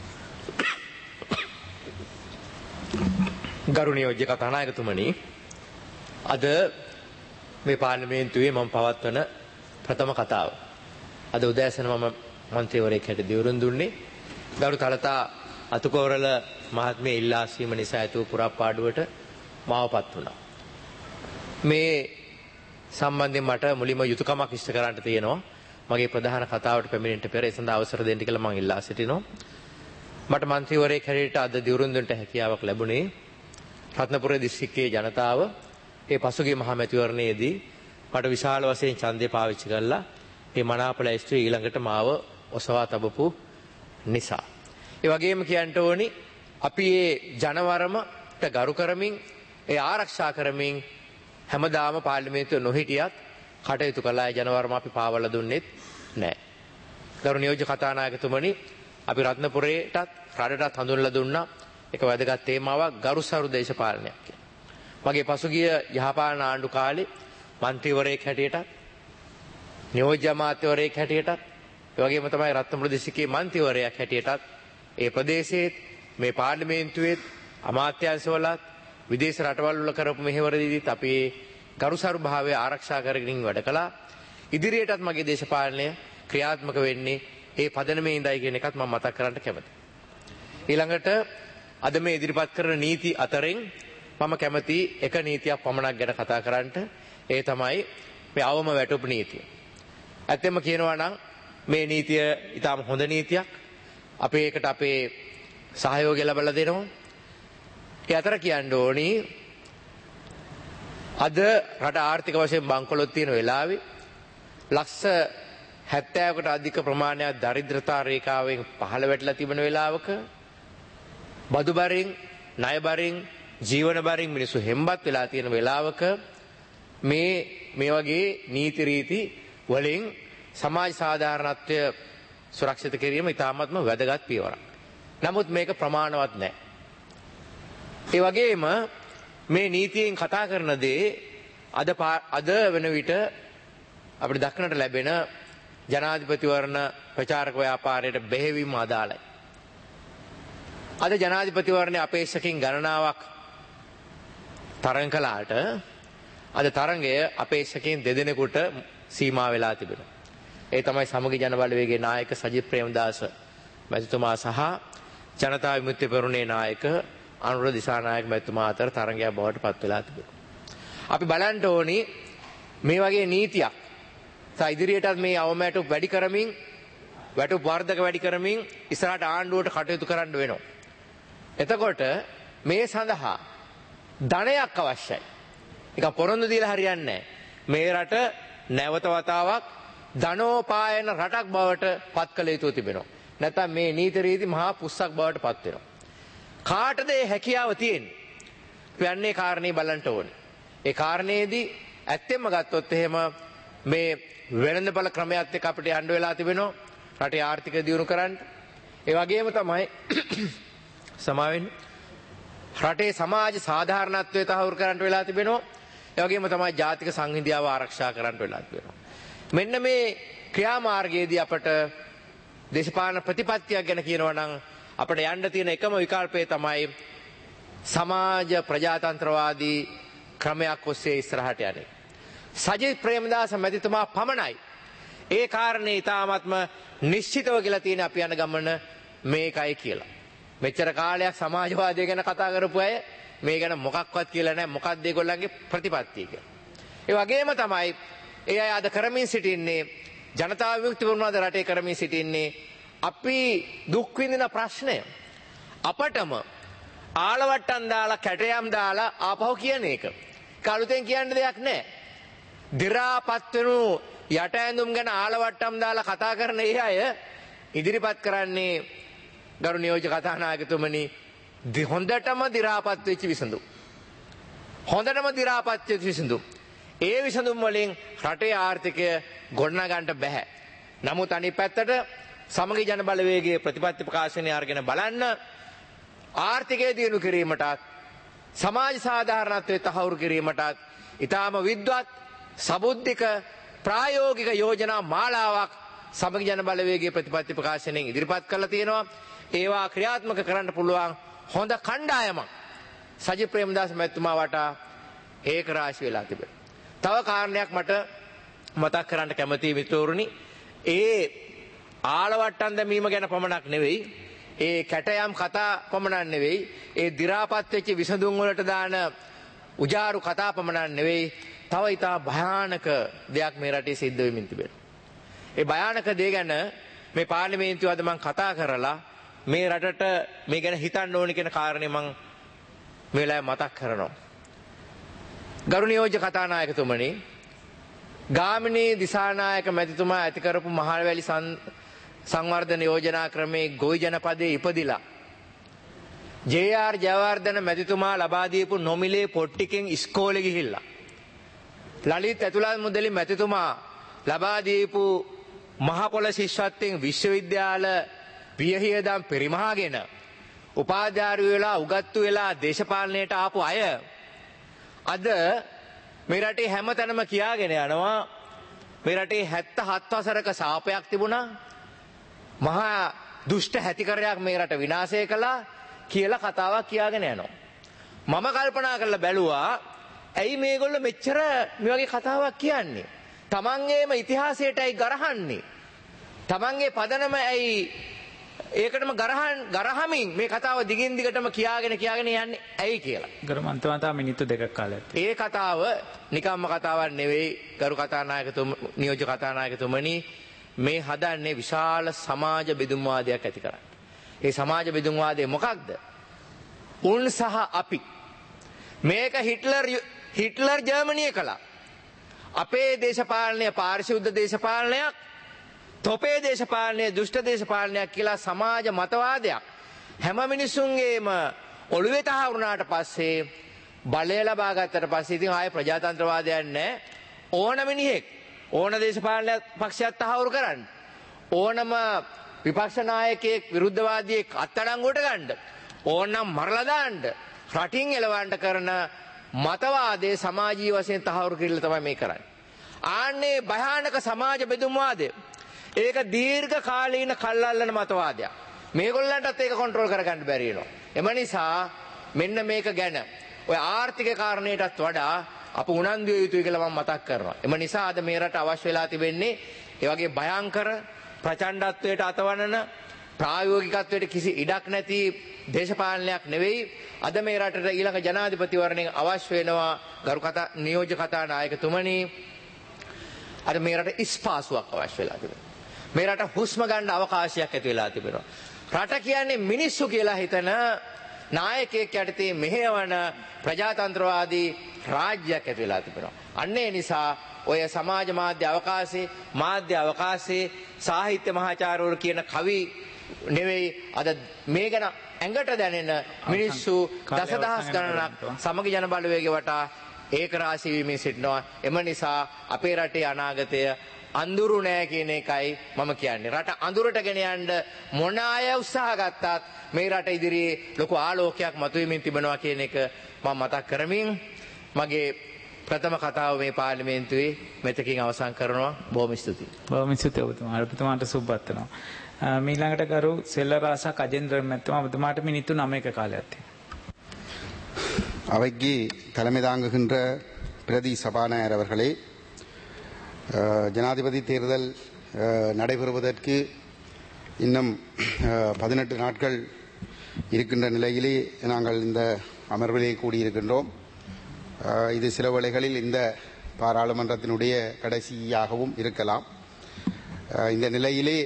ගරු නියෝජ්‍ය කතානායකතුමනි, අද මේ පාර්ලිමේන්තුවේ මම පවත්වන ප්‍රථම කතාව. අද උදෑසන මම මන්ත්‍රීවරයෙක් හැටියට දිවුරුම් දුන්නේ. ගරු තලතා අතුකෝරළ මහත්මිය ඉල්ලා සීම නිසා ඇතුව පුරාපාඩුවට මාවපත් වුණා. මේ සම්බන්ධයෙන් මට මුලින්ම යුතුයකමක් ඉෂ්ට කරන්න තියෙනවා. මගේ ප්‍රධාන කතාවට පැමිණෙන්න පෙර ඒ සඳහා අවසර දෙන්න කියලා මම ඉල්ලා සිටිනවා. මට මන්ත්‍රීවරයෙක් හැටියට අද දිවුරුම් දෙන්න හැකියාවක් ලැබුණේ රත්නපුර දිස්ත්‍රික්කයේ ජනතාව ඒ පසුගිය මහ මැතිවරණයේදී මට විශාල වශයෙන් ඡන්දය පාවිච්චි කළා. ඒ මනාප ලැයිස්තුවේ ඊළඟට මාව ඔසවා තබපු නිසා. ඒ වගේම කියන්න ඕනි අපි මේ ජනවරමට ගරු කරමින් ඒ ආරක්ෂා කරමින් හැමදාම පාර්ලිමේන්තුවේ නොහිටියත් කටයුතු කළා. ඒ ජනවරම අපි පාවල දුන්නෙත් නැහැ. ගරු නියෝජ්‍ය කතානායකතුමනි, අපි රත්නපුරේටත් රටටත් හඳුන්වලා දුන්නා එක වැදගත් තේමාවක් ගරුසරු දේශපාලනයක් කියලා. මගේ පසුගිය යහපාලන ආණ්ඩු කාලේ මන්ත්‍රීවරයෙක් හැටියට, නියෝජ්‍ය අමාත්‍යවරයෙක් හැටියට, ඒ වගේම තමයි රත්නපුර දිස්ත්‍රික්කයේ මන්ත්‍රීවරයෙක් හැටියටත් ඒ ප්‍රදේශයේ මේ පාර්ලිමේන්තුවේ අමාත්‍යාංශවලත් විදේශ රටවල් වල කරපු මෙහෙවරදීත් අපි ගරුසරු භාවය ආරක්ෂා කරගෙන වැඩ කළා. ඉදිරියටත් මගේ දේශපාලනය ක්‍රියාත්මක වෙන්නේ ඒ පදනමේ ඉඳයි කියන එකත් මම මතක් කරන්න කැමතියි. ඊළඟට අද මේ ඉදිරිපත් කරන නීති අතරින් මම කැමති එක නීතියක් පමණක් ගැන කතා කරන්නට. ඒ තමයි මේ අවම වැටුප් නීතිය. ඇත්තෙන්ම කියනවා නම් මේ නීතිය ඉතාම හොඳ නීතියක්. අපි ඒකට අපේ සහයෝගය ලබා දෙනවා. ඒ අතර කියන්න ඕනි අද රට ආර්ථික වශයෙන් බංකොලොත් තියෙන වෙලාවේ ලක්ෂ 70කට අධික ප්‍රමාණයක් දරිද්‍රතා රේඛාවෙන් පහළ වැටලා තිබෙන වෙලාවක බදු බරින් ණය බරින් ජීවන බරින් මිනිස්සු හෙම්බත් වෙලා තියෙන වෙලාවක මේ වගේ නීති රීති වලින් සමාජ සාධාරණත්වය සුරක්ෂිත කිරීම ඉතාමත්ම වැදගත් පියවරක්. නමුත් මේක ප්‍රමාණවත් නැහැ. ඒ වගේම මේ නීතියෙන් කතා කරන දේ අද වෙන විට අපිට දක්නට ලැබෙන ජනාධිපතිවරණ ප්‍රචාරක ව්‍යාපාරයට බෙහෙවින්ම අදාළයි. අද ජනාධිපතිවරණයේ අපේක්ෂකින් ගණනාවක් තරඟ කළාට අද තරඟය අපේක්ෂකින් දෙදෙනෙකුට සීමා වෙලා තිබෙනවා. ඒ තමයි සමගි ජන බලවේගයේ නායක සජිත් ප්‍රේමදාස මැතිතුමා සහ ජනතා විමුක්ති පෙරමුණේ නායක අනුර දිසානායක මැතිතුමා අතර තරඟයක් බවට පත් වෙලා තිබෙනවා. අපි බලන්න ඕනි මේ වගේ නීතියක් ඉදිරියටත් මේ අවමැටුප් වැඩි කරමින් වැටුප් වර්ධක වැඩි කරමින් ඉස්සරහට ආණ්ඩුවට කටයුතු කරන්න වෙනවා. එතකොට මේ සඳහා ධනයක් අවශ්‍යයි. ඒක පොරොන්දු දීලා හරියන්නේ නැහැ. මේ රට නැවත වතාවක් ධනෝපායන රටක් බවට පත් කළ යුතු තිබෙනවා. නැත්නම් මේ නීති රීති මහා පුස්සක් බවට පත් වෙනවා. කාටද ඒ හැකියාව තියෙන්නේ? කියන්නේ කාරණේ බලන්න ඕනේ. ඒ කාරණේදී ඇත්තෙන්ම ගත්තොත් එහෙම මේ වෙළඳපොළ ක්‍රමයක් එක්ක අපිට යන්න වෙලා තිබෙනවා. රටේ ආර්ථිකය දියුණු කරන්න. ඒ වගේම තමයි සමාවෙන්න රටේ සමාජ සාධාරණත්වය තහවුරු කරන්න වෙලා තිබෙනවා. ඒ වගේම තමයි ජාතික සංහිඳියාව ආරක්ෂා කරන්න වෙලා තිබෙනවා. මෙන්න මේ ක්‍රියාමාර්ගයේදී අපට දේශපාලන ප්‍රතිපත්තියක් ගැන කියනවා නම් අපිට යන්න තියෙන එකම විකල්පය තමයි සමාජ ප්‍රජාතන්ත්‍රවාදී ක්‍රමයක් ඔස්සේ ඉස්සරහට යන්නේ. සජිත් ප්‍රේමදාස මැතිතුමා පමණයි ඒ කාරණේ ඉතාමත්ම නිශ්චිතව කියලා තියෙන අපි යන ගමන මේකයි කියලා. මෙච්චර කාලයක් සමාජවාදය ගැන කතා කරපු අය මේ ගැන මොකක්වත් කියලා නැහැ. මොකක්ද ඒගොල්ලන්ගේ ප්‍රතිපත්තිය කියලා. ඒ වගේම තමයි ඒ අය අද කරමින් සිටින්නේ ජනතා විමුක්ති පෙරමුණ රටේ කරමින් සිටින්නේ අපි දුක් විඳින ප්‍රශ්නය අපටම ආලවට්ටම් දාලා කැටයම් දාලා ආපහු කියන එක. කලුතෙන් කියන්න දෙයක් නැහැ. දි รา පත් වෙනු යට ඇඳුම් ගැන ආලවට්ටම් දාලා කතා කරන ඒ අය ඉදිරිපත් කරන්නේ ගරු නියෝජ්‍ය කතානායකතුමනි හොඳටම දි รา පත් වෙච්ච විසඳුම්. හොඳටම දි รา පත් වෙච්ච විසඳුම්. ඒ විසඳුම් වලින් රටේ ආර්ථිකය ගොඩනගන්න බෑ. නමුත් අනිත් පැත්තට සමගි ජන බලවේගයේ ප්‍රතිපත්ති ප්‍රකාශනය අරගෙන බලන්න ආර්ථිකය දියුණු කිරීමටත් සමාජ සාධාරණත්වයේ තහවුරු කිරීමටත් ඊටාම විද්වත් සබුද්ධික ප්‍රායෝගික යෝජනා මාලාවක් සමගි ජන බලවේගයේ ප්‍රතිපත්ති ප්‍රකාශනයෙන් ඉදිරිපත් කරලා තියෙනවා. ඒවා ක්‍රියාත්මක කරන්න පුළුවන් හොඳ කණ්ඩායමක් සජිත් ප්‍රේමදාස මැතිතුමා වටා ඒක රාශි වෙලා තිබෙනවා. තව කාරණයක් මට මතක් කරන්න කැමතියි මිතුරුනි. ඒ ආලවට්ටම් දැමීම ගැන පමණක් නෙවෙයි, ඒ කැටයම් කතා පමණක් නෙවෙයි, ඒ දි รา පත් වෙච්ච විසඳුම් වලට දාන උජාරු කතා පමණක් නෙවෙයි, තව ඉතා භයානක දෙයක් මේ රටේ සිද්ධ වෙමින් තිබෙනවා. ඒ භයානක දේ ගැන මේ පාර්ලිමේන්තුව අද මම කතා කරලා මේ රටට මේ ගැන හිතන්න ඕනි කියන කාරණේ මම මේ වෙලාවේ මතක් කරනවා. ගරු නියෝජ්‍ය කතානායකතුමනි, ගාමිණී දිසානායක මැතිතුමා ඇති කරපු මහවැලි සංවර්ධන යෝජනා ක්‍රමේ ගොවි ජනපදයේ ඉපදිලා ජේ.ආර්. ජයවර්ධන මැතිතුමා ලබා දීපු නොමිලේ පොට්ටිකෙන් ඉස්කෝලේ ගිහිල්ලා ලලිත් ඇතුළත් මුදලි මැතිතුමා ලබා දීපු මහ පොළ ශිෂ්‍යත්වයෙන් විශ්වවිද්‍යාල වියහියදම් පරිමහාගෙන උපාධ්‍යාරු වෙලා උගත්තු වෙලා දේශපාලනයට ආපු අය අද මේ රටේ හැමතැනම කියාගෙන යනවා මේ රටේ 77 වසරක සාපයක් තිබුණා, මහා දුෂ්ට හැතිකරයක් මේ රට විනාශය කළා කියලා කතාවක් කියාගෙන යනවා. මම කල්පනා කරලා බැලුවා ඇයි මේගොල්ලෝ මෙච්චර මේ වගේ කතාවක් කියන්නේ? තමන්ගේම ඉතිහාසයටයි ගරහන්නේ. තමන්ගේ පදනම ඇයි ඒකටම ගරහමින් මේ කතාව දිගින් දිගටම කියාගෙන යන්නේ ඇයි කියලා. ගරු මන්ත්‍රී මිනිත්තු 2ක් කාලයක්. ඒ කතාව නිකම්ම කතාවක් නෙවෙයි ගරු නියෝජ්‍ය කතානායකතුමනි. මේ හදන්නේ විශාල සමාජ බෙදුම්වාදයක් ඇති කරන්න. ඒ සමාජ බෙදුම්වාදය මොකක්ද? උන් සහ අපි. මේක හිට්ලර් ජර්මනිය කළා. අපේ දේශපාලනය පාරිශුද්ධ දේශපාලනයක්, තොපේ දේශපාලනය දුෂ්ට දේශපාලනයක් කියලා සමාජ මතවාදයක් හැම මිනිසුන්ගේම ඔළුවේ තහවුරුනාට පස්සේ බලය ලබා ගත්තට පස්සේ ඉතින් ආයේ ප්‍රජාතන්ත්‍රවාදයක් නැහැ. ඕන මිනිහෙක් ඕන දේශපාලන පක්ෂයක් තහවුරු කරන්න, ඕනම විපක්ෂ නායකයෙක් විරුද්ධවාදියෙක් අත්අඩංගුවට ගන්න, ඕනනම් මරලා දාන්න, රටින් එලවන්න කරන මතවාදයේ සමාජීය වශයෙන් තහවුරු කිරීම තමයි මේ කරන්නේ. ආන්නේ භයානක සමාජ බෙදුම්වාදය ඒක දීර්ඝ කාලීන කල්ලාලන මතවාදයක්. මේගොල්ලන්ටත් ඒක කන්ට්‍රෝල් කරගන්න බැරි වෙනවා. එම නිසා මෙන්න මේක ගැන ඔය ආර්ථික කාරණේටත් වඩා අප උනන්දු විය යුතුයි කියලා මම මතක් කරනවා. එම නිසා අද මේ රට අවශ්‍ය වෙලා තිබෙන්නේ ඒ වගේ භයංකර ප්‍රචණ්ඩත්වයට අතවනන ප්‍රායෝගිකත්වයට කිසි ඉඩක් නැති දේශපාලනයක් නෙවෙයි. අද මේ රටට ඊළඟ ජනාධිපතිවරණයෙන් අවශ්‍ය වෙනවා ගරු නියෝජ්‍ය කතානායකතුමනි. අද මේ රට ඉස්පාසුවක් අවශ්‍ය වෙලා තිබෙනවා. මේ රට හුස්ම ගන්න අවකාශයක් ඇති වෙලා තිබෙනවා. රට කියන්නේ මිනිස්සු කියලා හිතන නායකයෙක් යටතේ මෙහෙවන ප්‍රජාතන්ත්‍රවාදී රාජ්‍යයක් ඇති වෙලා තිබෙනවා. අන්න ඒ නිසා ඔය සමාජ මාධ්‍ය අවකාශයේ සාහිත්‍ය මහාචාර්යවරු කියන කවි නෙවෙයි අද මේ ගැන ඇඟට දැනෙන මිනිස්සු දසදහස් ගණනක් සමගි ජන බලවේගය වටා ඒක රාශී වීමෙන් සිටිනවා. එම නිසා අපේ රටේ අනාගතය අඳුරු නෑ කියන එකයි මම කියන්නේ. රට අඳුරට ගෙන යන්න මොන අය උත්සාහ ගත්තත් මේ රට ඉදිරියේ ලොකු ආලෝකයක් මතුවෙමින් තිබෙනවා කියන එක මම මතක් කරමින් මගේ ප්‍රථම කතාව මේ පාර්ලිමේන්තුවේ මෙතකින් අවසන් කරනවා. බොහොම ස්තුතියි. බොහොම ස්තුතියි ඔබතුමාට. ඔබතුමාට සුබපත් වෙනවා. ඊළඟට කරු செல்லராசா கஜேந்திர மெத்தமா ඔබතුමාට මිනිත්තු 9ක කාලයක් තියෙනවා. அவைக்கு தலைமை தாங்குகின்ற பிரதி சபாநாயகர் அவர்களே, ஜனாதிபதி தேர்தல் நடைபெறுவதற்கு இன்னும் 18 நாட்கள் இருக்கின்ற நிலையிலே நாங்கள் இந்த அமர்விலே கூடியிருக்கின்றோம். இது சில வேளைகளில் இந்த பாராளுமன்றத்தினுடைய கடைசியாகவும் இருக்கலாம். இந்த நிலையிலே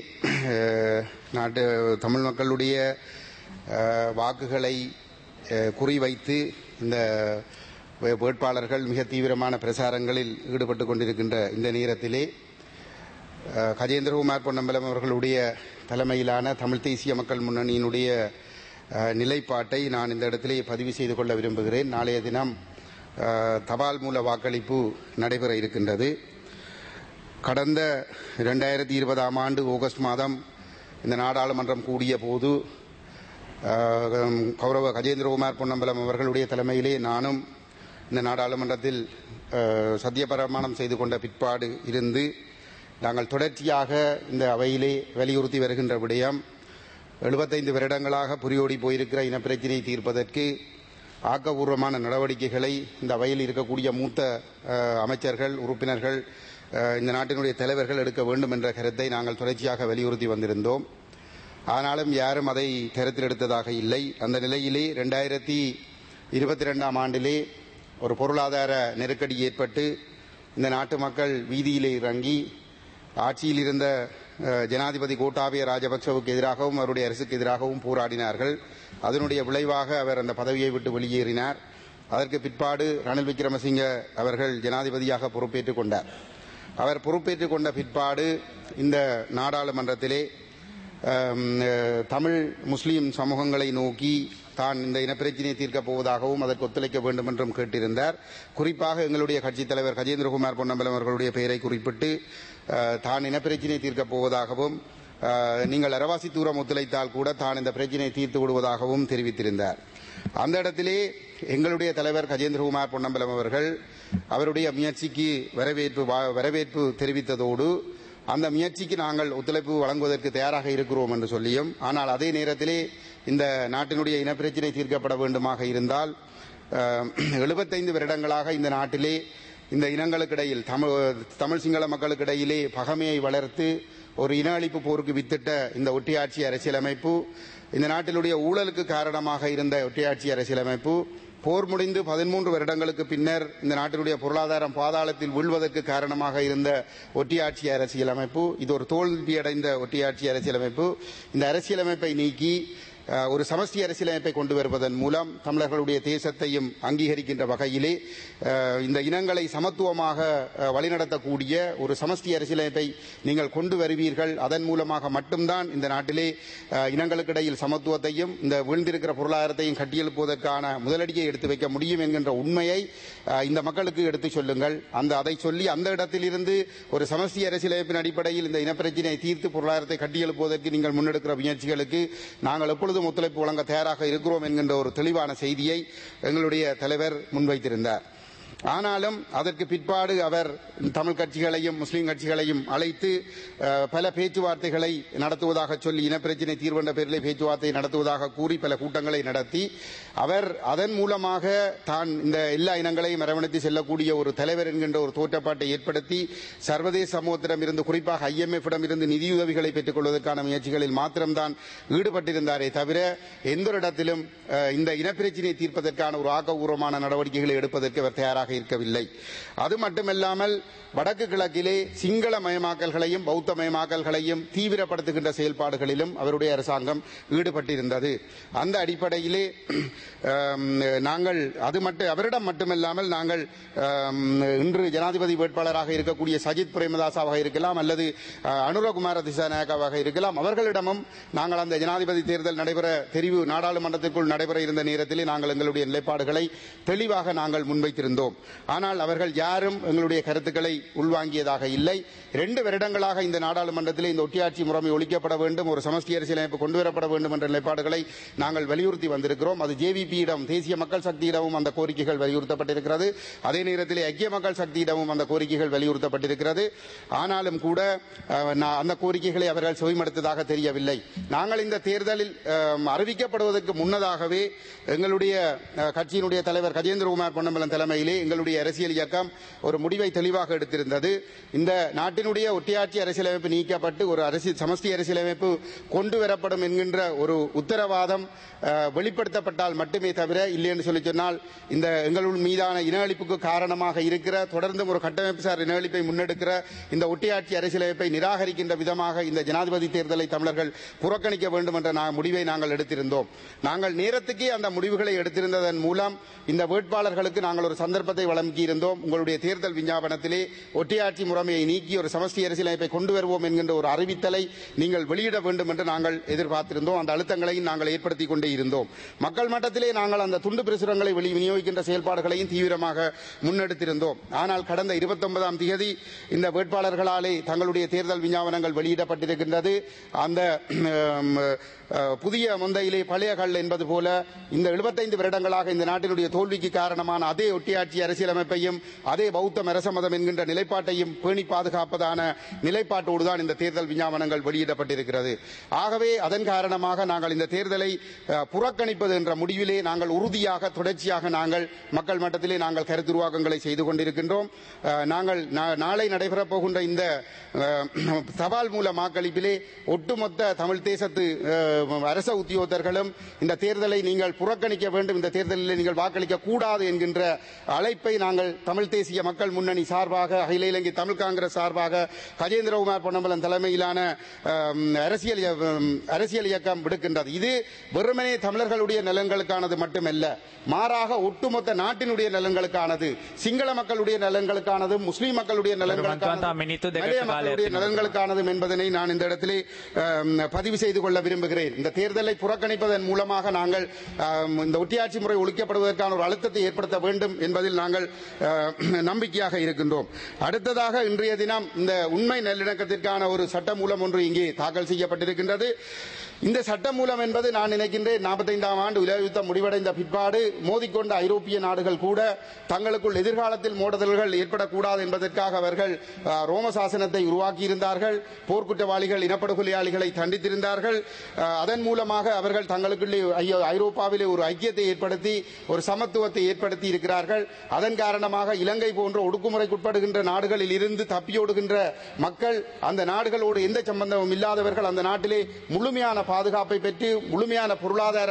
தமிழ் மக்களுடைய வாக்குகளை குறிவைத்து இந்த வேட்பாளர்கள் மிக தீவிரமான பிரசாரங்களில் ஈடுபட்டு கொண்டிருக்கின்ற இந்த நேரத்திலே கஜேந்திரகுமார் பொன்னம்பலம் அவர்களுடைய தலைமையிலான தமிழ் தேசிய மக்கள் முன்னணியினுடைய நிலைப்பாட்டை நான் இந்த இடத்திலே பதிவு செய்து கொள்ள விரும்புகிறேன். நாளைய தினம் தபால் மூல வாக்களிப்பு நடைபெற இருக்கின்றது. கடந்த 2020 ஆண்டு ஆகஸ்ட் மாதம் இந்த நாடாளுமன்றம் கூடிய போது கௌரவ கஜேந்திரகுமார் பொன்னம்பலம் அவர்களுடைய தலைமையிலே நானும் இந்த நாடாளுமன்றத்தில் சத்தியப்பிரமாணம் செய்து கொண்ட பிற்பாடு இருந்து நாங்கள் தொடர்ச்சியாக இந்த அவையிலே வலியுறுத்தி வருகின்ற விடயம் 75 வருடங்களாக புரியோடி போயிருக்கிற இனப்பிரச்சினையை தீர்ப்பதற்கு ஆக்கப்பூர்வமான நடவடிக்கைகளை இந்த அவையில் இருக்கக்கூடிய மூத்த அமைச்சர்கள், உறுப்பினர்கள், இந்த நாட்டினுடைய தலைவர்கள் எடுக்க வேண்டும் என்ற கருத்தை நாங்கள் தொடர்ச்சியாக வலியுறுத்தி வந்திருந்தோம். ஆனாலும் யாரும் அதை கருத்தில் எடுத்ததாக இல்லை. அந்த நிலையிலே 2022 ஆண்டிலே ஒரு பொருளாதார நெருக்கடி ஏற்பட்டு இந்த நாட்டு மக்கள் வீதியிலே இறங்கி ஆட்சியில் இருந்த ஜனாதிபதி கோட்டாபய ராஜபக்சவுக்கு எதிராகவும் அவருடைய அரசுக்கு எதிராகவும் போராடினார்கள். அதனுடைய விளைவாக அவர் அந்த பதவியை விட்டு வெளியேறினார். அதற்கு பிற்பாடு ரணில் விக்ரமசிங்க அவர்கள் ஜனாதிபதியாக பொறுப்பேற்றுக் கொண்டார். அவர் பொறுப்பேற்றுக் கொண்ட பிற்பாடு இந்த நாடாளுமன்றத்திலே தமிழ் முஸ்லீம் சமூகங்களை நோக்கி தான் இந்த இனப்பிரச்சினையை தீர்க்கப் போவதாகவும் அதற்கு ஒத்துழைக்க வேண்டும் என்றும் கேட்டிருந்தார். குறிப்பாக எங்களுடைய கட்சித் தலைவர் கஜேந்திரகுமார் பொன்னம்பலம் அவர்களுடைய பெயரை குறிப்பிட்டு தான் இனப்பிரச்சினையை தீர்க்கப் போவதாகவும் நீங்கள் அரவாசி தூரம் ஒத்துழைத்தால் கூட தான் இந்த பிரச்சினையை தீர்த்து விடுவதாகவும் தெரிவித்திருந்தார். அந்த இடத்திலே எங்களுடைய தலைவர் கஜேந்திரகுமார் பொன்னம்பலம் அவர்கள் அவருடைய முயற்சிக்கு வரவேற்பு தெரிவித்ததோடு அந்த முயற்சிக்கு நாங்கள் ஒத்துழைப்பு வழங்குவதற்கு தயாராக இருக்கிறோம் என்று சொல்லியும், ஆனால் அதே நேரத்திலே இந்த நாட்டினுடைய இனப்பிரச்சினை தீர்க்கப்பட வேண்டுமாக இருந்தால் 75 வருடங்களாக இந்த நாட்டிலே இந்த இனங்களுக்கிடையில் தமிழ் சிங்கள மக்களுக்கிடையிலே பகைமையை வளர்த்து ஒரு இன அழிப்பு போருக்கு வித்திட்ட இந்த ஒட்டியாட்சி அரசியலமைப்பு, இந்த நாட்டிலுடைய ஊழலுக்கு காரணமாக இருந்த ஒட்டியாட்சி அரசியலமைப்பு, போர் முடிந்து 13 வருடங்களுக்கு பின்னர் இந்த நாட்டினுடைய பொருளாதாரம் பாதாளத்தில் வீழ்வதற்கு காரணமாக இருந்த ஒட்டியாட்சி அரசியலமைப்பு, இது ஒரு தோல்வியடைந்த ஒட்டியாட்சி அரசியலமைப்பு. இந்த அரசியலமைப்பை நீக்கி ஒரு சமஷ்டி அரசியலமைப்பை கொண்டு வருவதன் மூலம் தமிழர்களுடைய தேசத்தையும் அங்கீகரிக்கின்ற வகையிலே இந்த இனங்களை சமத்துவமாக வழிநடத்தக்கூடிய ஒரு சமஷ்டி அரசியலமைப்பை நீங்கள் கொண்டு வருவீர்கள். அதன் மூலமாக மட்டும்தான் இந்த நாட்டிலே இனங்களுக்கிடையில் சமத்துவத்தையும் இந்த வீழ்ந்திருக்கிற பொருளாதாரத்தையும் கட்டியெழுப்புவதற்கான முதலடியை எடுத்து வைக்க முடியும் என்கின்ற உண்மையை இந்த மக்களுக்கு எடுத்துச் சொல்லுங்கள். அதை சொல்லி அந்த இடத்திலிருந்து ஒரு சமஷ்டி அரசியலமைப்பின் அடிப்படையில் இந்த இனப்பிரச்சினையை தீர்த்து பொருளாதாரத்தை கட்டியெழுப்புவதற்கு நீங்கள் முன்னெடுக்கிற முயற்சிகளுக்கு நாங்கள் எப்பொழுதும் ஒத்துழைப்பு வழங்க தயாராக இருக்கிறோம் என்கின்ற ஒரு தெளிவான செய்தியை எங்களுடைய தலைவர் முன்வைத்திருந்தார். ஆனாலும் அதற்கு பிற்பாடு அவர் தமிழ் கட்சிகளையும் முஸ்லீம் கட்சிகளையும் அழைத்து பல பேச்சுவார்த்தைகளை நடத்துவதாக சொல்லி இனப்பிரச்சினை தீர்வென்ற பேரிலே பேச்சுவார்த்தை நடத்துவதாக கூறி பல கூட்டங்களை நடத்தி அவர் அதன் மூலமாக தான் இந்த எல்லா இனங்களையும் அரவணைத்து செல்லக்கூடிய ஒரு தலைவர் என்கின்ற ஒரு தோற்றப்பாட்டை ஏற்படுத்தி சர்வதேச சமூகத்திடம் இருந்து குறிப்பாக IMF-இடம் இருந்து நிதியுதவிகளை பெற்றுக் கொள்வதற்கான முயற்சிகளில் மாத்திரம்தான் ஈடுபட்டிருந்தாரே தவிர எந்த ஒரு இடத்திலும் இந்த இனப்பிரச்சினையை தீர்ப்பதற்கான ஒரு ஆக்கப்பூர்வமான நடவடிக்கைகளை எடுப்பதற்கு அவர் தயாராக இருக்கவில்லை. அது மட்டுமல்லாமல் வடக்கு கிழக்கிலே சிங்கள மயமாக்கல்களையும் பௌத்த மயமாக்கல்களையும் தீவிரப்படுத்துகின்ற செயல்பாடுகளிலும் அவருடைய அரசாங்கம் ஈடுபட்டிருந்தது. அந்த அடிப்படையிலே நாங்கள் அவரிடம் மட்டுமல்லாமல் நாங்கள் இன்று ஜனாதிபதி வேட்பாளராக இருக்கக்கூடிய சஜித் பிரேமதாசாவாக இருக்கலாம் அல்லது அனுரகுமார திசாநாயக்காவாக இருக்கலாம், அவர்களிடமும் நாங்கள் அந்த ஜனாதிபதி தேர்தல் தெரிவு நாடாளுமன்றத்திற்குள் நடைபெற இருந்த நேரத்திலே நாங்கள் எங்களுடைய நிலைப்பாடுகளை தெளிவாக நாங்கள் முன்வைத்திருந்தோம். ஆனால் அவர்கள் யாரும் எங்களுடைய கருத்துக்களை உள்வாங்கியதாக இல்லை. 2 வருடங்களாக இந்த நாடாளுமன்றத்தில் இந்த ஒட்டியாட்சி முறைமை ஒழிக்கப்பட வேண்டும், ஒரு சமஷ்டி அரசியலமைப்பு கொண்டுவரப்பட வேண்டும் என்ற நிலைப்பாடுகளை நாங்கள் வலியுறுத்தி வந்திருக்கிறோம். அது JVP-இடம் தேசிய மக்கள் சக்தியிடமும் அந்த கோரிக்கைகள் வலியுறுத்தப்பட்டிருக்கிறது. அதே நேரத்தில் ஐக்கிய மக்கள் சக்தியிடமும் அந்த கோரிக்கைகள் வலியுறுத்தப்பட்டிருக்கிறது. ஆனாலும் கூட அந்த கோரிக்கைகளை அவர்கள் செவிமடுத்ததாக தெரியவில்லை. நாங்கள் இந்த தேர்தலில் அறிவிக்கப்படுவதற்கு முன்னதாகவே எங்களுடைய கட்சியினுடைய தலைவர் கஜேந்திரகுமார் பொன்னம்பலம் தலைமையிலே எங்களுடைய அரசியல் இயக்கம் ஒரு முடிவை தெளிவாக எடுத்திருந்தது. இந்த நாட்டினுடைய ஒட்டியாட்சி அரசியலமைப்பு நீக்கப்பட்டு ஒரு சமஷ்டி அரசியலமைப்பு கொண்டு வரப்படும் என்கின்ற ஒரு உத்தரவாதம் வெளிப்படுத்தப்பட்டால் மட்டுமே தவிர இல்லை என்று சொல்லி சொன்னால் இந்த எங்களுள் மீதான இன அழிப்புக்கு காரணமாக இருக்கிற தொடர்ந்தும் ஒரு கட்டமைப்பு சார் இன அழிப்பை முன்னெடுக்கிற இந்த ஒட்டியாட்சி அரசியலமைப்பை நிராகரிக்கின்ற விதமாக இந்த ஜனாதிபதி தேர்தலை தமிழர்கள் புறக்கணிக்க வேண்டும் என்ற முடிவை நாங்கள் எடுத்திருந்தோம். நாங்கள் நேரத்துக்கே அந்த முடிவுகளை எடுத்திருந்ததன் மூலம் இந்த வேட்பாளர்களுக்கு நாங்கள் ஒரு சந்தர்ப்பத்தை வழங்கியிருந்தோம். உங்களுடைய தேர்தல் விஞ்ஞாபனத்திலே ஒட்டியாட்சி முறைமையை நீக்கி ஒரு சமஷ்டி அரசியலமைப்பை கொண்டு வருவோம் என்கின்ற ஒரு அறிவித்தலை நீங்கள் வெளியிட வேண்டும் என்று நாங்கள் எதிர்பார்த்திருந்தோம். அந்த அழுத்தங்களையும் நாங்கள் ஏற்படுத்திக் கொண்டே இருந்தோம். மக்கள் மட்டத்திலே நாங்கள் அந்த துண்டு பிரசுரங்களை விநியோகிக்கின்ற செயல்பாடுகளையும் தீவிரமாக முன்னெடுத்திருந்தோம். ஆனால் கடந்த 29ஆம் தேதி இந்த வேட்பாளர்களாலே தங்களுடைய தேர்தல் விஞ்ஞாபனங்கள் வெளியிடப்பட்டிருக்கின்றது. அந்த புதிய முந்தையிலே பழைய கல் என்பது போல இந்த 75 வருடங்களாக இந்த நாட்டினுடைய தோல்விக்கு காரணமான அதே ஒட்டியாட்சி அரசியலமைப்பையும் அதே பௌத்த அரச மதம் என்கின்ற நிலைப்பாட்டையும் பேணி பாதுகாப்பதான நிலைப்பாட்டோடுதான் இந்த தேர்தல் விஞ்ஞாபனங்கள் வெளியிடப்பட்டிருக்கிறது. ஆகவே அதன் காரணமாக நாங்கள் இந்த தேர்தலை புறக்கணிப்பது என்ற முடிவிலே நாங்கள் உறுதியாக தொடர்ச்சியாக நாங்கள் மக்கள் மட்டத்திலே நாங்கள் கருத்துருவாக்கங்களை செய்து கொண்டிருக்கின்றோம். நாங்கள் நாளை நடைபெறப் போகின்ற இந்த தபால் மூல வாக்களிப்பிலே ஒட்டுமொத்த தமிழ் தேசத்து அரச உத்தியோகத்தர்களும் இந்த தேர்தலை நீங்கள் புறக்கணிக்க வேண்டும், இந்த தேர்தலில் நீங்கள் வாக்களிக்க கூடாது என்கின்ற அழைப்பை நாங்கள் தமிழ் தேசிய மக்கள் முன்னணி சார்பாக அகில இலங்கை தமிழ் காங்கிரஸ் சார்பாக கஜேந்திரகுமார் பொன்னம்பலம் தலைமையிலான அரசியல் இயக்கம் விடுக்கின்றது. இது வெறுமனே தமிழர்களுடைய நலன்களுக்கானது மட்டுமல்ல, மாறாக ஒட்டுமொத்த நாட்டினுடைய நலன்களுக்கானது, சிங்கள மக்களுடைய நலன்களுக்கானதும் முஸ்லீம் மக்களுடைய நலன்களுக்கானதும் என்பதனை நான் இந்த இடத்திலே பதிவு செய்து கொள்ள விரும்புகிறேன். இந்த தேர்தலை புறக்கணிப்பதன் மூலமாக நாங்கள் இந்த ஒட்டியாட்சி முறை ஒழிக்கப்படுவதற்கான ஒரு அழுத்தத்தை ஏற்படுத்த வேண்டும் என்பதில் என்பதில் நாங்கள் நம்பிக்கையாக இருக்கின்றோம். அடுத்ததாக இன்றைய தினம் இந்த உண்மை நல்லிணக்கத்திற்கான ஒரு சட்டமூலம் ஒன்று இங்கே தாக்கல் செய்யப்பட்டிருக்கின்றது. இந்த சட்டமூலம் என்பது நான் நினைக்கின்றேன் 45ஆம் ஆண்டு உலக யுத்தம் முடிவடைந்த பிற்பாடு மோதிக்கொண்ட ஐரோப்பிய நாடுகள் கூட தங்களுக்குள் எதிர்காலத்தில் மோதல்கள் ஏற்படக்கூடாது என்பதற்காக அவர்கள் ரோம சாசனத்தை உருவாக்கியிருந்தார்கள். போர்க்குற்றவாளிகள் இனப்படுகொலையாளிகளை தண்டித்திருந்தார்கள். அதன் மூலமாக அவர்கள் தங்களுக்குள்ளே ஐரோப்பாவிலே ஒரு ஐக்கியத்தை ஏற்படுத்தி ஒரு சமத்துவத்தை ஏற்படுத்தி இருக்கிறார்கள். அதன் காரணமாக இலங்கை போன்ற ஒடுக்குமுறைக்குட்படுகின்ற நாடுகளில் இருந்து தப்பியோடுகின்ற மக்கள், அந்த நாடுகளோடு எந்த சம்பந்தமும் இல்லாதவர்கள் அந்த நாட்டிலே முழுமையான பாதுகாப்பை பெற்று முழுமையான பொருளாதார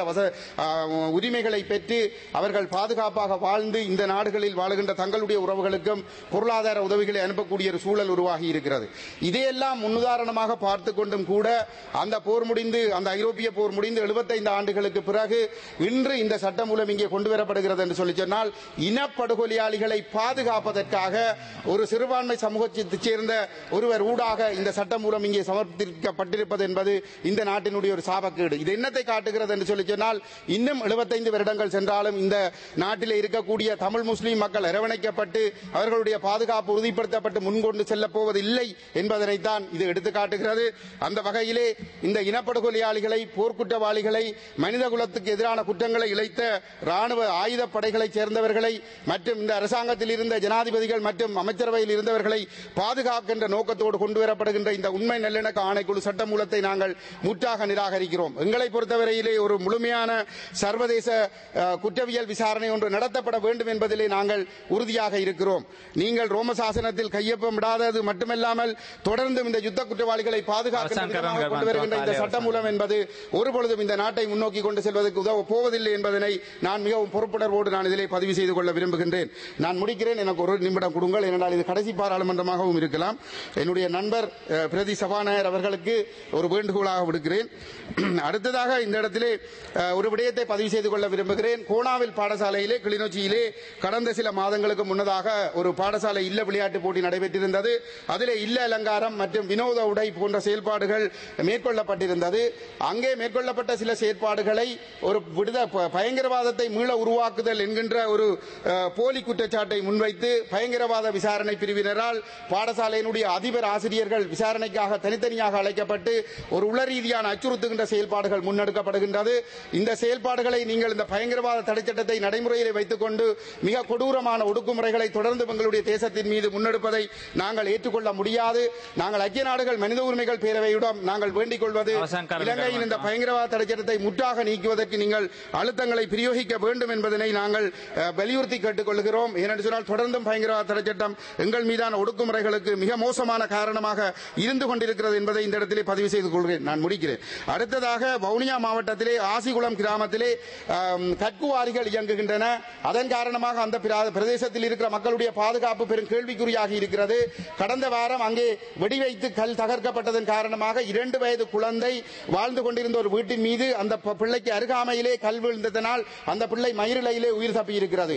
உரிமைகளை பெற்று அவர்கள் பாதுகாப்பாக வாழ்ந்து இந்த நாடுகளில் வாழுகின்ற தங்களுடைய உறவுகளுக்கும் பொருளாதார உதவிகளை அனுப்பக்கூடிய ஒரு சூழல் உருவாகி இருக்கிறது. இதையெல்லாம் முன்னுதாரணமாக பார்த்து கொண்டும் கூட அந்த போர் முடிந்து, அந்த ஐரோப்பிய போர் முடிந்து 75 ஆண்டுகளுக்கு பிறகு இன்று இந்த சட்டம் மூலம் இங்கே கொண்டு வரப்படுகிறது என்று சொல்லி சொன்னால், இனப்படுகொலையாளிகளை பாதுகாப்பதற்காக ஒரு சிறுபான்மை சமூகத்தைச் சேர்ந்த ஒருவர் ஊடாக இந்த சட்டம் மூலம் இங்கே சமர்ப்பிக்கப்பட்டிருப்பது என்பது இந்த நாட்டினுடைய ஒரு சாபக்கேடு. இது என்னத்தை காட்டுகிறது என்று சொல்லி சொன்னால், இன்னும் 75 வருடங்கள் சென்றாலும் இந்த நாட்டில் இருக்கக்கூடிய தமிழ் முஸ்லீம் மக்கள் அரவணைக்கப்பட்டு அவர்களுடைய பாதுகாப்பு உறுதிப்படுத்தப்பட்டு முன்கொண்டு செல்லப் போவதில்லை என்பதனைத்தான் இது எடுத்து காட்டுகிறது. அந்த வகையிலே இந்த இனப்படுகொலையாளிகளை, போர்க்குற்றவாளிகளை, மனித குலத்துக்கு எதிரான குற்றங்களை இழைத்த ராணுவ ஆயுத படைகளைச் சேர்ந்தவர்களை மற்றும் இந்த அரசாங்கத்தில் இருந்த ஜனாதிபதிகள் மற்றும் அமைச்சரவையில் இருந்தவர்களை பாதுகாக்கின்ற நோக்கத்தோடு கொண்டுவரப்படுகின்ற இந்த உண்மை நல்லிணக்க ஆணைக்குழு சட்டமூலத்தை நாங்கள் முற்றாக நிராகரிக்கிறோம். எங்களை பொறுத்தவரையிலே ஒரு முழுமையான சர்வதேச குற்றவியல் விசாரணை ஒன்று நடத்தப்பட வேண்டும் என்பதிலே நாங்கள் உறுதியாக இருக்கிறோம். நீங்கள் ரோம சாசனத்தில் கையொப்பமிடாதது மட்டுமல்லாமல் தொடர்ந்தும் இந்த யுத்த குற்றவாளிகளை பாதுகாக்க கொண்டு வருகின்ற இந்த சட்டமூலம் என்பது ஒருபொழுதும் இந்த நாட்டை முன்னோக்கி கொண்டு செல்வதற்கு உதவ போவதில்லை என்பதனை நான் மிகவும் பொறுப்புணர்வோடு நான் இதிலே பதிவு செய்து கொள்ள விரும்புகின்றேன். நான் முடிக்கிறேன். எனக்கு ஒரு நிமிடம் கொடுங்கள். ஏனென்றால் இது கடைசி பாராளுமன்றமாகவும் இருக்கலாம். என்னுடைய நண்பர் பிரதி சபாநாயகர் அவர்களுக்கு ஒரு வேண்டுகோளாக விடுக்கிறேன். அடுத்ததாக இந்த இடத்திலே ஒரு விடயத்தை பதிவு செய்து கொள்ள விரும்புகிறேன். கோணாவில் பாடசாலையிலே, கிளிநொச்சியிலே கடந்த சில மாதங்களுக்கு முன்னதாக ஒரு பாடசாலை இல்ல விளையாட்டு போட்டி நடைபெற்றிருந்தது. அதிலே இல்ல அலங்காரம் மற்றும் வினோத உடை போன்ற செயல்பாடுகள் மேற்கொள்ளப்பட்டிருந்தது. அங்கே மேற்கொள்ளப்பட்ட சில செயற்பாடுகளை ஒரு பயங்கரவாதத்தை மீள உருவாக்குதல் என்கின்ற ஒரு போலி குற்றச்சாட்டை முன்வைத்து பயங்கரவாத விசாரணை பிரிவினரால் பாடசாலையினுடைய அதிபர், ஆசிரியர்கள் விசாரணைக்காக தனித்தனியாக அழைக்கப்பட்டு ஒரு உள ரீதியான அச்சுறுத்துகின்ற செயல்பாடுகள் முன்னெடுக்கப்படுகின்றது. இந்த செயல்பாடுகளை நீங்கள் இந்த பயங்கரவாத தடைச்சட்டத்தை நடைமுறையில் வைத்துக் கொண்டு மிக கொடூரமான ஒடுக்குமுறைகளை தொடர்ந்து எங்களுடைய தேசத்தின் மீது முன்னெடுப்பதை நாங்கள் ஏற்றுக்கொள்ள முடியாது. நாங்கள் ஐக்கிய நாடுகள் மனித உரிமைகள் பேரவையிடம் நாங்கள் வேண்டிக் கொள்வது, இலங்கையில் இந்த பயங்கரவாத தடைச்சட்டத்தை முற்றாக நீக்குவதற்கு நீங்கள் அழுத்தங்களை பிரயோகிக்க வேண்டும் என்பதனை நாங்கள் வலியுறுத்தி கேட்டுக் கொள்கிறோம். ஏனென்று சொன்னால் தொடர்ந்தும் பயங்கரவாத தடைச்சட்டம் எங்கள் மீதான ஒடுக்குமுறைகளுக்கு மிக மோசமான காரணமாக இருந்து கொண்டிருக்கிறது என்பதை இந்த இடத்திலே பதிவு செய்து கொள்கிறேன். நான் முடிக்கிறேன். அடுத்ததாக வவுனியா மாவட்டத்திலே ஆசிகுளம் கிராமத்திலே கற்குவாரிகள் இயங்குகின்றன. அதன் காரணமாக அந்த பிரதேசத்தில் இருக்கிற மக்களுடைய பாதுகாப்பு பெரும் கேள்விக்குறியாக இருக்கிறது. கடந்த வாரம் அங்கே வெடிவைத்து கல் தகர்க்கப்பட்டதன் காரணமாக 2 வயது குழந்தை வாழ்ந்து கொண்டிருந்த ஒரு வீட்டின் மீது அந்த பிள்ளைக்கு அருகாமையிலே கல் விழுந்ததனால் அந்த பிள்ளை மயிரிழையிலே உயிர் தப்பி இருக்கிறது.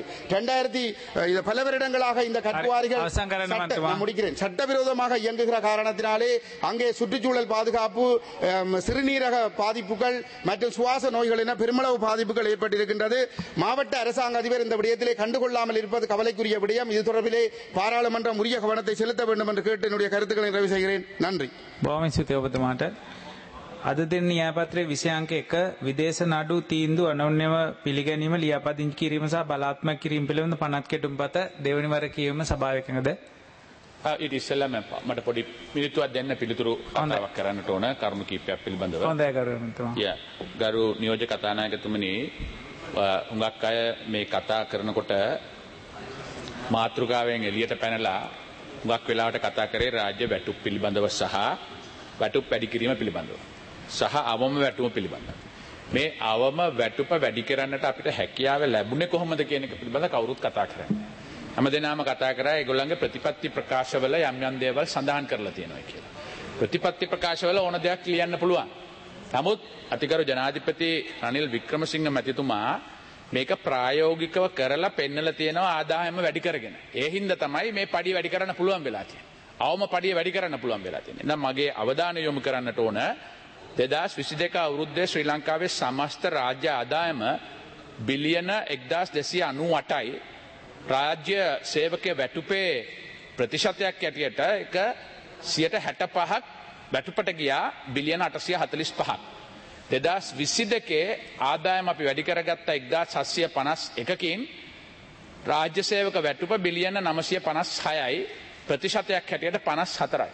பல வருடங்களாக இந்த கற்குவாரிகள் முடிக்கிறேன் சட்டவிரோதமாக இயங்குகிற காரணத்தினாலே அங்கே சுற்றுச்சூழல் பாதுகாப்பு, சிறுநீரக பாதிப்புகள் மற்றும் சுவாச நோய்கள் என பெருமளவு பாதிப்புகள் ஏற்பட்டிருக்கின்றது. மாவட்ட அரசாங்க அதிபர் இந்த விடயத்திலே கண்டுகொள்ளாமல் இருப்பது கவலைக்குரிய விடயம். இது தொடர்பிலே பாராளுமன்றம் உரிய கவனத்தை செலுத்த வேண்டும் என்று கேட்டு என்னுடைய கருத்துக்களை நிறைவு செய்கிறேன். நன்றி. අද දෙන න්‍යායපත්‍රයේ විෂය අංක 1 විදේශ නඩු තීන්දුව අනෝන්‍යව පිළිගැනීම ලියාපදිංචි කිරීම සහ බලාත්මක කිරීම පිළිබඳ පනත් කෙටුම්පත දෙවැනි වර කියවීම සභාව එකඟද? ඊට ඉස්සෙල්ලාම මට පොඩි මිනිත්තුවක් දෙන්න පිළිතුරු කතාවක් කරන්නට ඕන කරුණු කීපයක් පිළිබඳව. හොඳයි ගරුතුමා. ගරු නියෝජ්‍ය කතානායකතුමනි, හුඟක් අය මේ කතා කරනකොට මාතෘකාවෙන් එළියට පැනලා හුඟක් වෙලාවට කතා කරේ රාජ්‍ය වැටුප් පිළිබඳව සහ වැටුප් වැඩි කිරීම පිළිබඳව සහ අවම වැටුම පිළිබඳව. මේ අවම වැටුප වැඩි කරන්නට අපිට හැකියාව ලැබුණේ කොහොමද කියන එක පිළිබඳව කවුරුත් කතා කරන්නේ. හැමදෙනාම කතා කරා ඒගොල්ලන්ගේ ප්‍රතිපත්ති ප්‍රකාශවල යම් යම් දේවල් සඳහන් කරලා තියෙනවා කියලා. ප්‍රතිපත්ති ප්‍රකාශවල ඕන දෙයක් ලියන්න පුළුවන්. නමුත් අතිගරු ජනාධිපති රනිල් වික්‍රමසිංහ මැතිතුමා මේක ප්‍රායෝගිකව කරලා පෙන්නලා තියෙනවා ආදායම වැඩි කරගෙන. ඒ හින්දා තමයි මේ පඩිය වැඩි කරන්න පුළුවන් වෙලා තියෙන්නේ. අවම පඩිය වැඩි කරන්න පුළුවන් වෙලා තියෙන්නේ. එහෙනම් මගේ අවධානය යොමු කරන්නට ඕන 2022 අවුරුද්දේ ශ්‍රී ලංකාවේ සමස්ත රාජ්‍ය ආදායම බිලියන 1298යි රාජ්‍ය සේවකය වැටුපේ ප්‍රතිශතයක් ඇටියට එක 65ක් වැටුපට ගියා බිලියන 845ක්. 2022 ආදායම අපි වැඩි කරගත්ත 1751කින් රාජ්‍ය සේවක වැටුප බිලියන 956යි ප්‍රතිශතයක් හැටියට 54යි.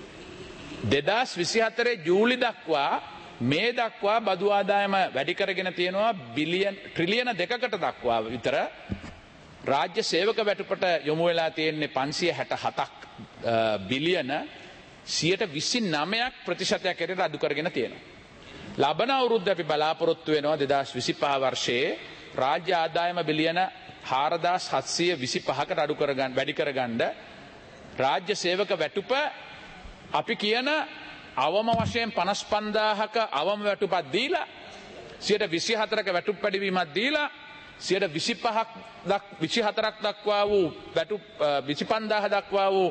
2024 ජූලි දක්වා මේ දක්වා බදු ආදායම වැඩි කරගෙන තියෙනවා බිලියන ට්‍රිලියන 2කට දක්වා විතර. රාජ්‍ය සේවක වැටුපට යොමු වෙලා තියෙන්නේ 567ක් බිලියන 129ක් ප්‍රතිශතයක් හැටියට අඩු කරගෙන තියෙනවා. ලබන අවුරුද්ද අපි බලාපොරොත්තු වෙනවා 2025 වර්ෂයේ රාජ්‍ය ආදායම බිලියන 4725කට අඩු කරගන්න වැඩි කරගන්න රාජ්‍ය සේවක වැටුප අපි කියන අවම වශයෙන් 55000ක අවම වැටුපක් දීලා 24ක වැටුප් වැඩිවීමක් දීලා 24ක් දක්වා වූ වැටුප් 25000 දක්වා වූ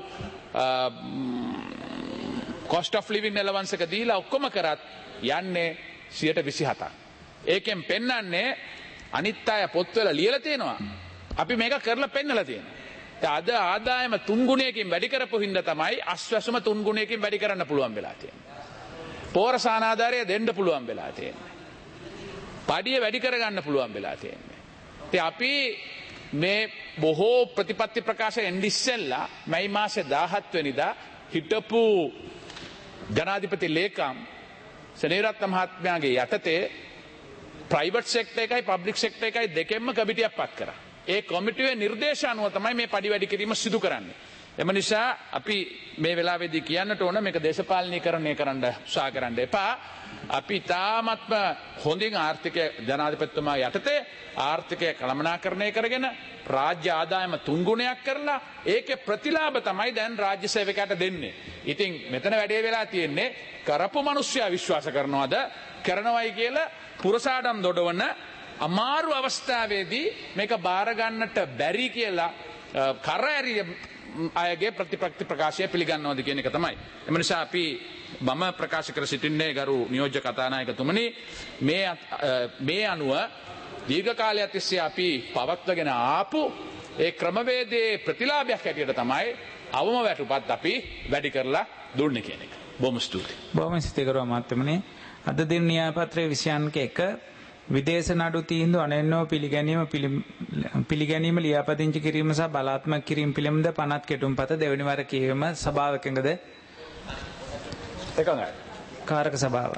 cost of living allowance එක දීලා ඔක්කොම කරත් යන්නේ 27ක්. ඒකෙන් පෙන්වන්නේ අනිත් අය පොත්වල ලියලා තියෙනවා. අපි මේක කරලා පෙන්නලා තියෙනවා. අද ආදායම 3 ගුණයකින් වැඩි කරපු හින්දා තමයි අස්වැසුම 3 ගුණයකින් වැඩි කරන්න පුළුවන් වෙලා තියෙන්නේ. පෝරසාන ආධාරය දෙන්න පුළුවන් වෙලා තියෙන්නේ. පඩිය වැඩි කරගන්න පුළුවන් වෙලා තියෙන්නේ. ඉතින් අපි මේ බොහෝ ප්‍රතිපත්ති ප්‍රකාශ එන්නේ ඉස්සෙල්ලා මැයි මාසේ 17 වෙනිදා හිටපු ජනාධිපති ලේකම් සෙනවිරත්න මහත්මයාගේ යටතේ ප්‍රයිවට් සෙක්ටර් එකයි පබ්ලික් සෙක්ටර් එකයි දෙකෙන්ම කමිටියක් පත් කරා. ඒ කොමිටුවේ නිර්දේශ අනුව තමයි මේ පඩි වැඩි කිරීම සිදු කරන්නේ. එම නිසා අපි මේ වෙලාවේදී කියන්නට ඕන මේක දේශපාලනීකරණය කරන්න උත්සාහ කරන්න එපා. අපි තාමත්ම හොඳින් ආර්ථිකය ජනාධිපතිතුමා යටතේ ආර්ථිකය කළමනාකරණය කරගෙන රාජ්‍ය ආදායම 3 ගුණයක් කරලා ඒකේ ප්‍රතිලාභ තමයි දැන් රාජ්‍ය සේවකයාට දෙන්නේ. ඉතින් මෙතන වැඩේ වෙලා තියෙන්නේ කරපු මිනිස්සයා විශ්වාස කරනවද කරනවයි කියලා පුරසාඩම් දොඩවන අමාරු අවස්ථාවේදී මේක බාර ගන්නට බැරි කියලා කර ඇරිය අයගේ ප්‍රතිපත්ති ප්‍රකාශය පිළිගන්නවද කියන එක තමයි. එම නිසා අපි මම ප්‍රකාශ කර සිටින්නේ ගරු නියෝජ්‍ය කතානායකතුමනි මේ අනුව දීර්ඝ කාලයක් තිස්සේ අපි පවත්වගෙන ආපු ඒ ක්‍රමවේදයේ ප්‍රතිලාභයක් හැටියට තමයි අවම වැටුපත් අපි වැඩි කරලා දුන්නේ කියන එක. බොහොම ස්තුතියි. බොහොම ස්තුතියි කරුවා මහත්මනේ. අද දින න්‍යායපත්‍රයේ විෂයාංක 1 විදේශ නඩු තීන්දුව අනෙන්නෝ පිළිගැනීම ලියාපදිංචි කිරීම සහ බලාත්මක කිරීම පිළිබඳ පනත් කෙටුම්පත දෙවැනි වර කියවීම සභාව එකඟද? එකඟයි. කාරක සභාව.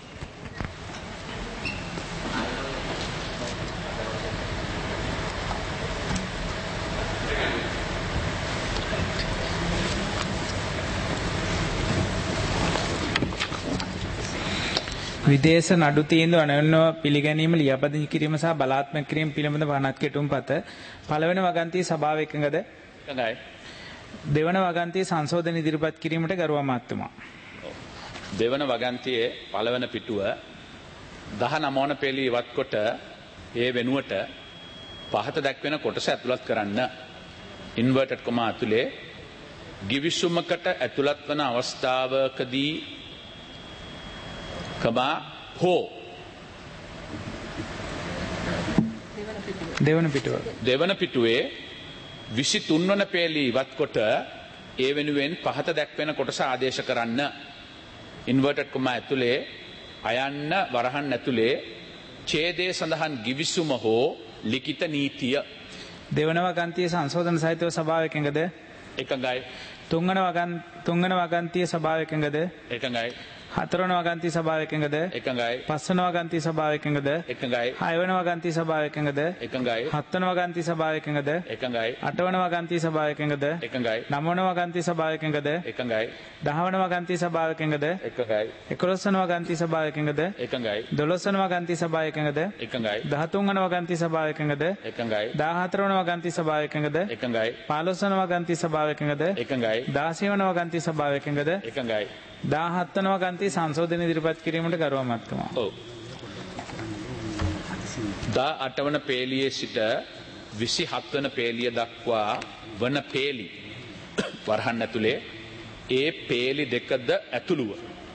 විදේශ නඩු තීන්දුව අනෙන්නෝ පිළිගැනීම ලියාපදිංචි කිරීම සහ බලාත්මක කිරීම පිළිබඳ පනත් කෙටුම්පත පළවෙනි වගන්තියේ සභාව එකඟද? එකඟයි. දෙවන වගන්තියේ සංශෝධන ඉදිරිපත් කිරීමට ගරුවා මහත්මයා. දෙවන වගන්තියේ පළවන පිටුව 19 වන පෙළී ඉවත් කොට ඒ වෙනුවට පහත දැක්වෙන කොටස ඇතුළත් කරන්න ඉන්වර්ටඩ් කොමා ඇතුලේ ගිවිසුමකට ඇතුළත් වන අවස්ථාවකදී කමා හෝ දෙවන පිටුවේ 23 වන පෙළී ඉවත් කොට ඒ වෙනුවෙන් පහත දැක්වෙන කොටස ආදේශ කරන්න ඉන්වර්ටඩ් කොමා ඇතුලේ අයන්න වරහන් ඇතුලේ ඡේදයේ සඳහන් ගිවිසුම හෝ ලිඛිත නීතිය. දෙවන වගන්තියේ සංශෝධන සහිතව සභාව එකඟද? එකඟයි. තුන්වන වගන්තියේ සභාව එකඟද? එකඟයි. හතරවන වගන්තියේ සභාව එකඟද? එකඟයි. පස්වන වගන්තියේ සභාව එකඟද? එකඟයි. හයවන වගන්තියේ සභාව එකඟද? එකඟයි. හත්වන වගන්තියේ සභාව එකඟද? එකඟයි. අටවන වගන්තියේ සභාව එකඟද? එකඟයි. නවවන වගන්තියේ සභාව එකඟද? එකඟයි. දහවන වගන්තියේ සභාව එකඟද? එකඟයි. 11වන වගන්තියේ සභාව එකඟද? එකඟයි. 12වන වගන්තියේ සභාව එකඟද? එකඟයි. 13වන වගන්තියේ සභාව එකඟද? එකඟයි. 14වන වගන්තියේ සභාව එකඟද? එකඟයි. 15වන වගන්තියේ සභාව එකඟද? එකඟයි. 16වන වගන්තියේ සභාව එකඟද? එකඟයි. 17වන වගන්තියේ සංශෝධන ඉදිරිපත් කිරීමට ගරුවා මහත්මයා. ඔව්. 18 වන පේලියේ සිට 27 වන පේලිය දක්වා වන පේලි වරහන් ඇතුලේ ඒ පේලි දෙකද ඇතුළුව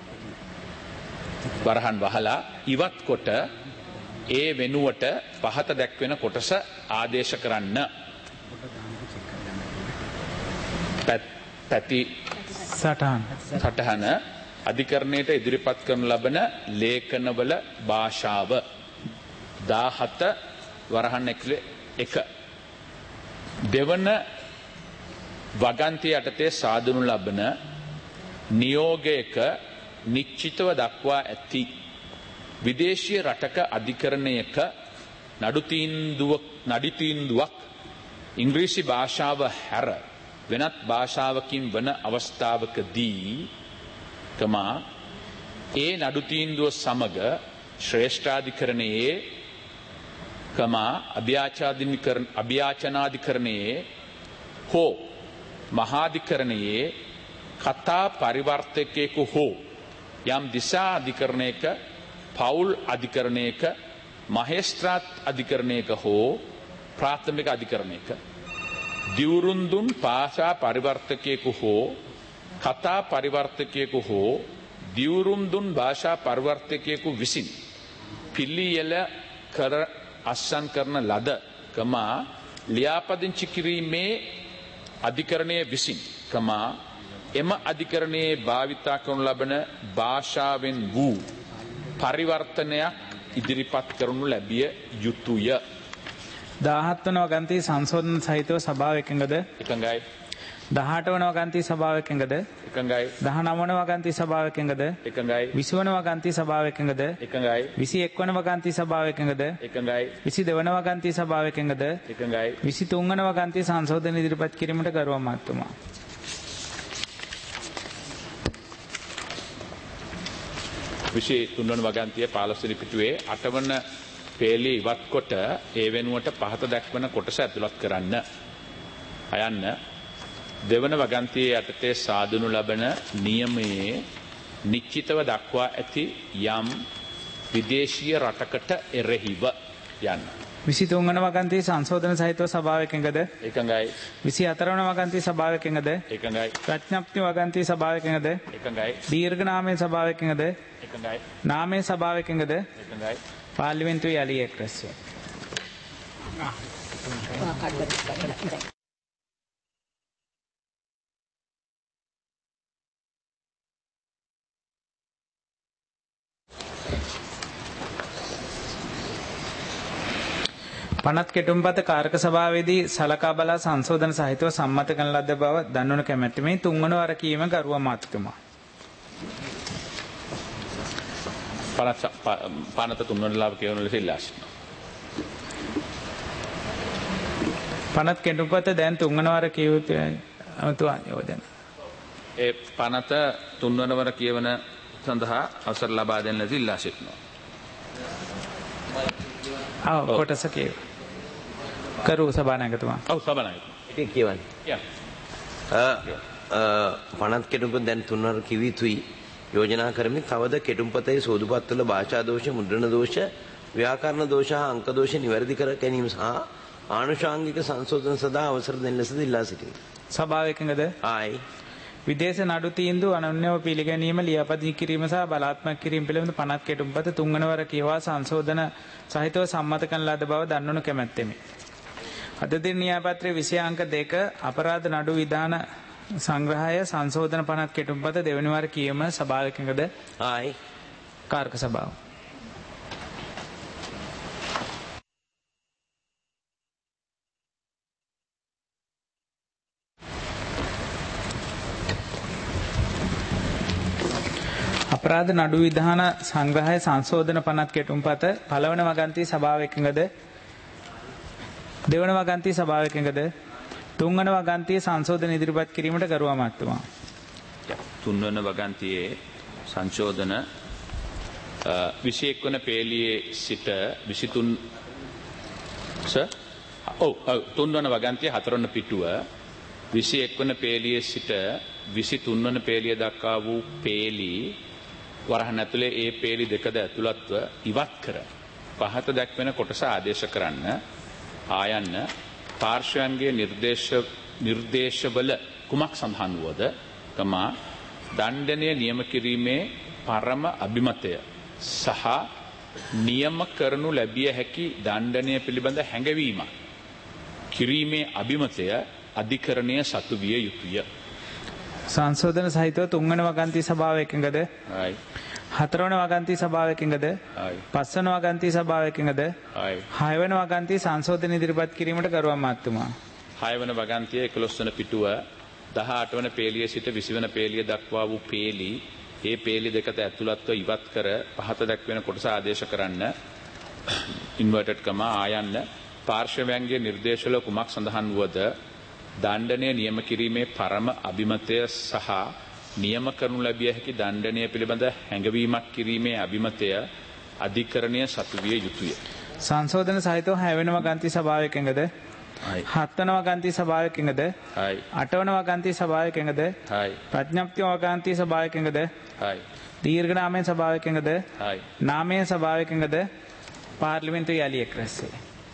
වරහන් වහලා ඉවත් කොට ඒ වෙනුවට පහත දැක්වෙන කොටස ආදේශ කරන්න පැති සටහන අධිකරණයට ඉදිරිපත් කරන ලබන ලේඛනවල භාෂාව 17 වරහන් 1 දෙවන වගන්තිය යටතේ සාදනු ලබන නියෝගයක නිශ්චිතව දක්වා ඇති විදේශීය රටක අධිකරණයක නඩු තීන්දුවක් ඉංග්‍රීසි භාෂාව හැර වෙනත් භාෂාවකින් වන අවස්ථාවකදී ඒ නඩු තීන්දුව සමග ශ්‍රේෂ්ඨාධිකරණයේ අභියාචනාධිකරණයේ හෝ මහාධිකරණයේ කතා පරිවර්තකයෙකු හෝ යම් දිසා අධිකරණයක පවුල් අධිකරණයක මහේස්ත්‍රාත් අධිකරණයක හෝ ප්‍රාථමික අධිකරණයක දිවුරුන්දුන් භාෂා පරිවර්තකයෙකු හෝ කතා පරිවර්තකයෙකු හෝ දිවුරුම්දුන් භාෂා පරිවර්තකයෙකු විසින් පිළියෙල කර අස්සන් කරන ලද ලියාපදිංචි කිරීමේ අධිකරණය විසින් එම අධිකරණයේ භාවිතා කරනු ලබන භාෂාවෙන් වූ පරිවර්තනයක් ඉදිරිපත් කරනු ලැබිය යුතුය. 17 වන වගන්ති සංශෝධන සහිතව සභාව එකඟද? එකඟයි. 18 වන වගන්ති සභාව එකඟද? එකඟයි. 19 වන වගන්ති සභාව එකඟද? එකඟයි. 20 වන වගන්ති සභාව එකඟද? එකඟයි. 21 වන වගන්ති සභාව එකඟද? එකඟයි. 22 වන වගන්ති සභාව එකඟද? එකඟයි. 23 වන වගන්ති සංශෝධන ඉදිරිපත් කිරීමට ගරුව මහත්තුමා. තුන්වන වගන්තිය 15 පිටුවේ 8 වන පේලි ඉවත් කොට ඒ වෙනුවට පහත දක්වන කොටස ඇතුළත් කරන්න. අයන්න දෙවන වගන්තියේ යටතේ සාදනු ලබන නියමයේ නිශ්චිතව දක්වා ඇති යම් විදේශීය රටකට එරෙහිව යන්න. 23 වන වගන්ති සංශෝධන සහිතව සභාව එකඟද? එකඟයි. 24 වන වගන්ති සභාව එකඟද? එකඟයි. ප්‍රඥප්ති වගන්ති සභාව එකඟද? එකඟයි. දීර්ඝ නාමයේ සභාව එකඟද? එකඟයි. නාමයේ සභාව එකඟද? එකඟයි. පාර්ලිමේන්තුවේ යලි එක් රැස්ව. පනත් කෙටුම්පත කාරක සභාවේදී සලකා බලා සංශෝධන සහිතව සම්මත කරන ලද බව දන්වනු කැමැති මේ තුන්වන වර කීම ගරුව මාත්තුමා. පනත තුන්වන ලාභ කියවන ලෙස ඉල්ලා සිටිනවා. පනත් කෙටුම්පත දැන් තුන්වන වර කියව යුතුයි අමතුවා යෝජන. ඒ පනත තුන්වන වර කියවන සඳහා අවසර ලබා දෙන්න ලෙස ඉල්ලා සිටිනවා. කොටස කියව. කරු සභානායකතුමා. ඔව් සභානායකතුමා. ඒක කියවන්නේ. පනත් කෙටුම්පත දැන් තුන්වර කිව යුතුයි යෝජනා කරමින් තවද කෙටුම්පතේ සෝදුපත්වල භාෂා දෝෂ, මුද්‍රණ දෝෂ, ව්‍යාකරණ දෝෂ හා අංක දෝෂ නිවැරදි කර ගැනීම සහ ආනුෂාංගික සංශෝධන සඳහා අවසර දෙන ලෙසද ඉල්ලා සිටිනවා. සභාව එකඟද? ආයි. විදේශ නඩු තීන්දුව අනන්‍යව පිළිගැනීම ලියාපදිංචි කිරීම සහ බලාත්මක කිරීම පිළිබඳ පනත් කෙටුම්පත තුන්වන වර කියවා සංශෝධන සහිතව සම්මත කරන ලද බව දන්වනු කැමැත්තෙමි. අද දින න්‍යායපත්‍රයේ විෂය අංක 2 අපරාධ නඩු විධාන සංග්‍රහය සංශෝධන පනත් කෙටුම්පත දෙවැනි වර කියම සභාව එකඟද? ආයි. කාර්ක සභාව. අපරාධ නඩු විධාන සංග්‍රහය සංශෝධන පනත් කෙටුම්පත පළවන වගන්ති සභාව එකඟද? දෙවන වගන්ති සභාව එකඟද? තුන්වන වගන්තියේ සංශෝධන ඉදිරිපත් කිරීමට ගරුව මහත්තුමා. තුන්වන වගන්තියේ සංශෝධන 21 වන පේලියේ සිට 23 තුන්වන වගන්තිය 4 වන පිටුව 21 වන පේලියේ සිට 23 වන පේලිය දක්වා වූ පේලි වරහන් ඇතුලේ ඒ පේලි දෙකද ඇතුළත්ව ඉවත් කර පහත දැක්වෙන කොටස ආදේශ කරන්න ආයන්න පාර්ශ්වයන්ගේ නිර්දේශවල කුමක් සඳහන් වුවද දණ්ඩනය නියම කිරීමේ පරම අභිමතය සහ නියම කරනු ලැබිය හැකි දණ්ඩනය පිළිබඳ හැඟවීම කිරීමේ අභිමතය අධිකරණය සතු විය යුතුය. සංශෝධන සහිතව තුන්වන වගන්ති සභාව එකඟද? හයි. හතරවන වගන්ති සභාව එකඟද? හයි. පස්වන වගන්ති සභාව එකඟද? හයි. හයවන වගන්ති සංශෝධන ඉදිරිපත් කිරීමට ගරු අමාත්‍යතුමා. හයවන වගන්තිය 11 වන පිටුව 18 වන පේලිය සිට 20 වන පේලිය දක්වා වූ පේලි ඒ පේලි දෙකට ඇතුළත්ව ඉවත් කර පහත දැක්වෙන කොටස ආදේශ කරන්න ඉන්වර්ටඩ් කමා ආයන්න පාර්ශවයන්ගේ නිර්දේශවල කුමක් සඳහන් වුවද දණ්ඩනය නියම කිරීමේ පරම අභිමතය සහ නියම කරනු ලැබිය හැකි දණ්ඩනය පිළිබඳ හැඟවීමක් කිරීමේ අභිමතය අධිකරණය සතු විය යුතුය. සංශෝධන සහිතව 6 වෙනි වගන්ති සභාව එකඟද? 7 වන වගන්ති සභාව එකඟද? 8 වන වගන්ති සභාව එකඟද? ප්‍රඥප්ති වගන්ති සභාව එකඟද? දීර්ඝ නාමයේ සභාව එකඟද? නාමයේ සභාව එකඟද? පාර්ලිමේන්තුවේ යලි එක් රැස්සේ.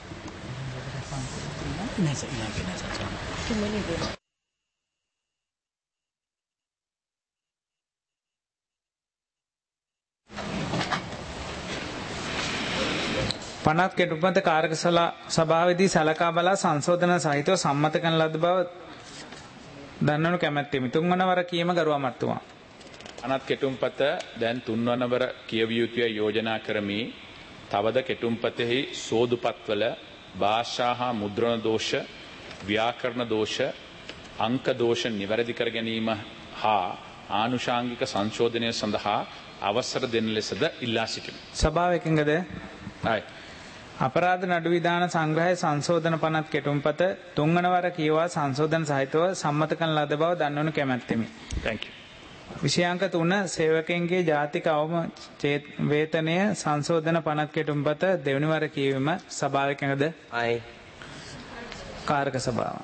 පනත් කෙටුපත කාරක සභාවේදී සලකා බලා සංශෝධන සහිතව සම්මත කරන ලද බව දන්නවනු කැමැත්තෙමි. තුන්වන වර කීම ගරු අමාත්‍යතුමා. පනත් කෙටුම්පත දැන් තුන්වන වර කියවිය යුතුය යෝජනා කරමි. තවද කෙටුම්පතෙහි සෝදුපත්වල භාෂා හා මුද්‍රණ දෝෂ, ව්‍යාකරණ දෝෂ, අංක දෝෂ නිවැරදි කර ගැනීම හා ආනුෂාංගික සංශෝධනය සඳහා අවසර දෙන ලෙසද ඉල්ලා සිටිමි. සභාව එකඟද? හයි. අපරාධ නඩු විධාන සංග්‍රහයේ සංශෝධන පනත් කෙටුම්පත තුන්වන වර කියවා සංශෝධන සහිතව සම්මත කරන ලද බව දන්වනු කැමැත්තෙමි. Thank you. විෂයාංක 3 සේවකයන්ගේ ජාතික අවම වේතනය සංශෝධන පනත් කෙටුම්පත දෙවනි වර කියවීම සභාව එකඟද? අයි. කාරක සභාව.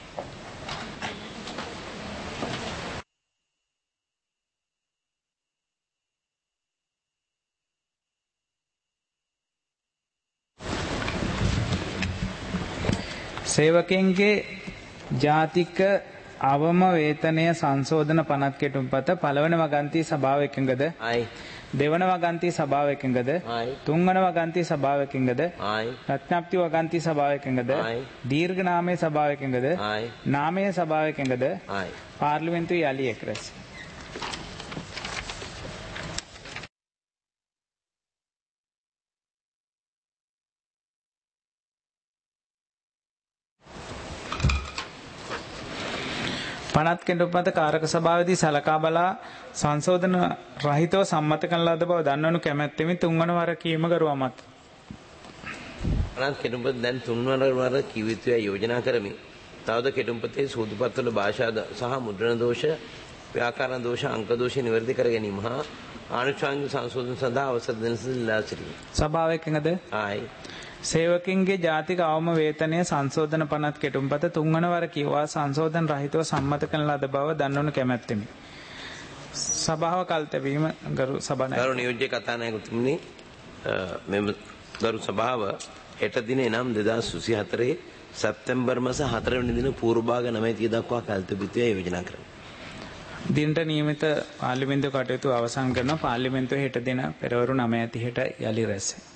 සේවකයන්ගේ ජාතික අවම වේතනය සංශෝධන පනත් කෙටුම්පත පළවන වගන්ති සභාව එකඟද? අයි. දෙවන වගන්ති සභාව එකඟද? අයි. තුන්වන වගන්ති සභාව එකඟද? අයි. රත්නප්ති වගන්ති සභාව එකඟද? අයි. දීර්ඝ නාමයේ සභාව එකඟද? අයි. නාමයේ සභාව එකඟද? අයි. පාර්ලිමේන්තුවේ යලි එක් රැස්. පනත් කෙටුම්පත කාරක සභාවේදී සලකා බලා සංශෝධන රහිතව සම්මත කරන ලද බව දන්වනු කැමැත්තෙමි. තුන්වන වර කීම ගරු අමාත්‍ය. පනත් කෙටුම්පත දැන් තුන්වන වර කිව යුතුය යෝජනා කරමි. තවද කෙටුම්පතේ සූදුපත්වල භාෂා සහ මුද්‍රණ දෝෂ, ව්‍යාකරණ දෝෂ, අංක දෝෂ නිවැරදි කර ගැනීම හා ආනුෂාංගික සංශෝධන සඳහා අවසර දෙන ලෙස ඉල්ලා සිටිමි. සභාව එකඟද? ආයි. සේවකින්ගේ ජාතික අවම වේතනය සංශෝධන පනත් කෙටුම්පත තුන්වන වර කියවා සංශෝධන රහිතව සම්මත කරන ලද බව දන්වනු කැමැත්තෙමි. සභාව කල්තැවීම ගරු සභානායක. ගරු නියෝජ්‍ය කතානායකතුමනි, මෙම ගරු සභාව හෙට දින එනම් 2024 සැප්තැම්බර් මාස 4 වෙනි දින පූර්ව භාග 9 දක්වා කල්තැබිතුය යෝජනා කරමි. දිනට නියමිත පාර්ලිමේන්තු කටයුතු අවසන් කරන පාර්ලිමේන්තුවේ හෙට දින පෙරවරු 9:30ට යලි රැස්.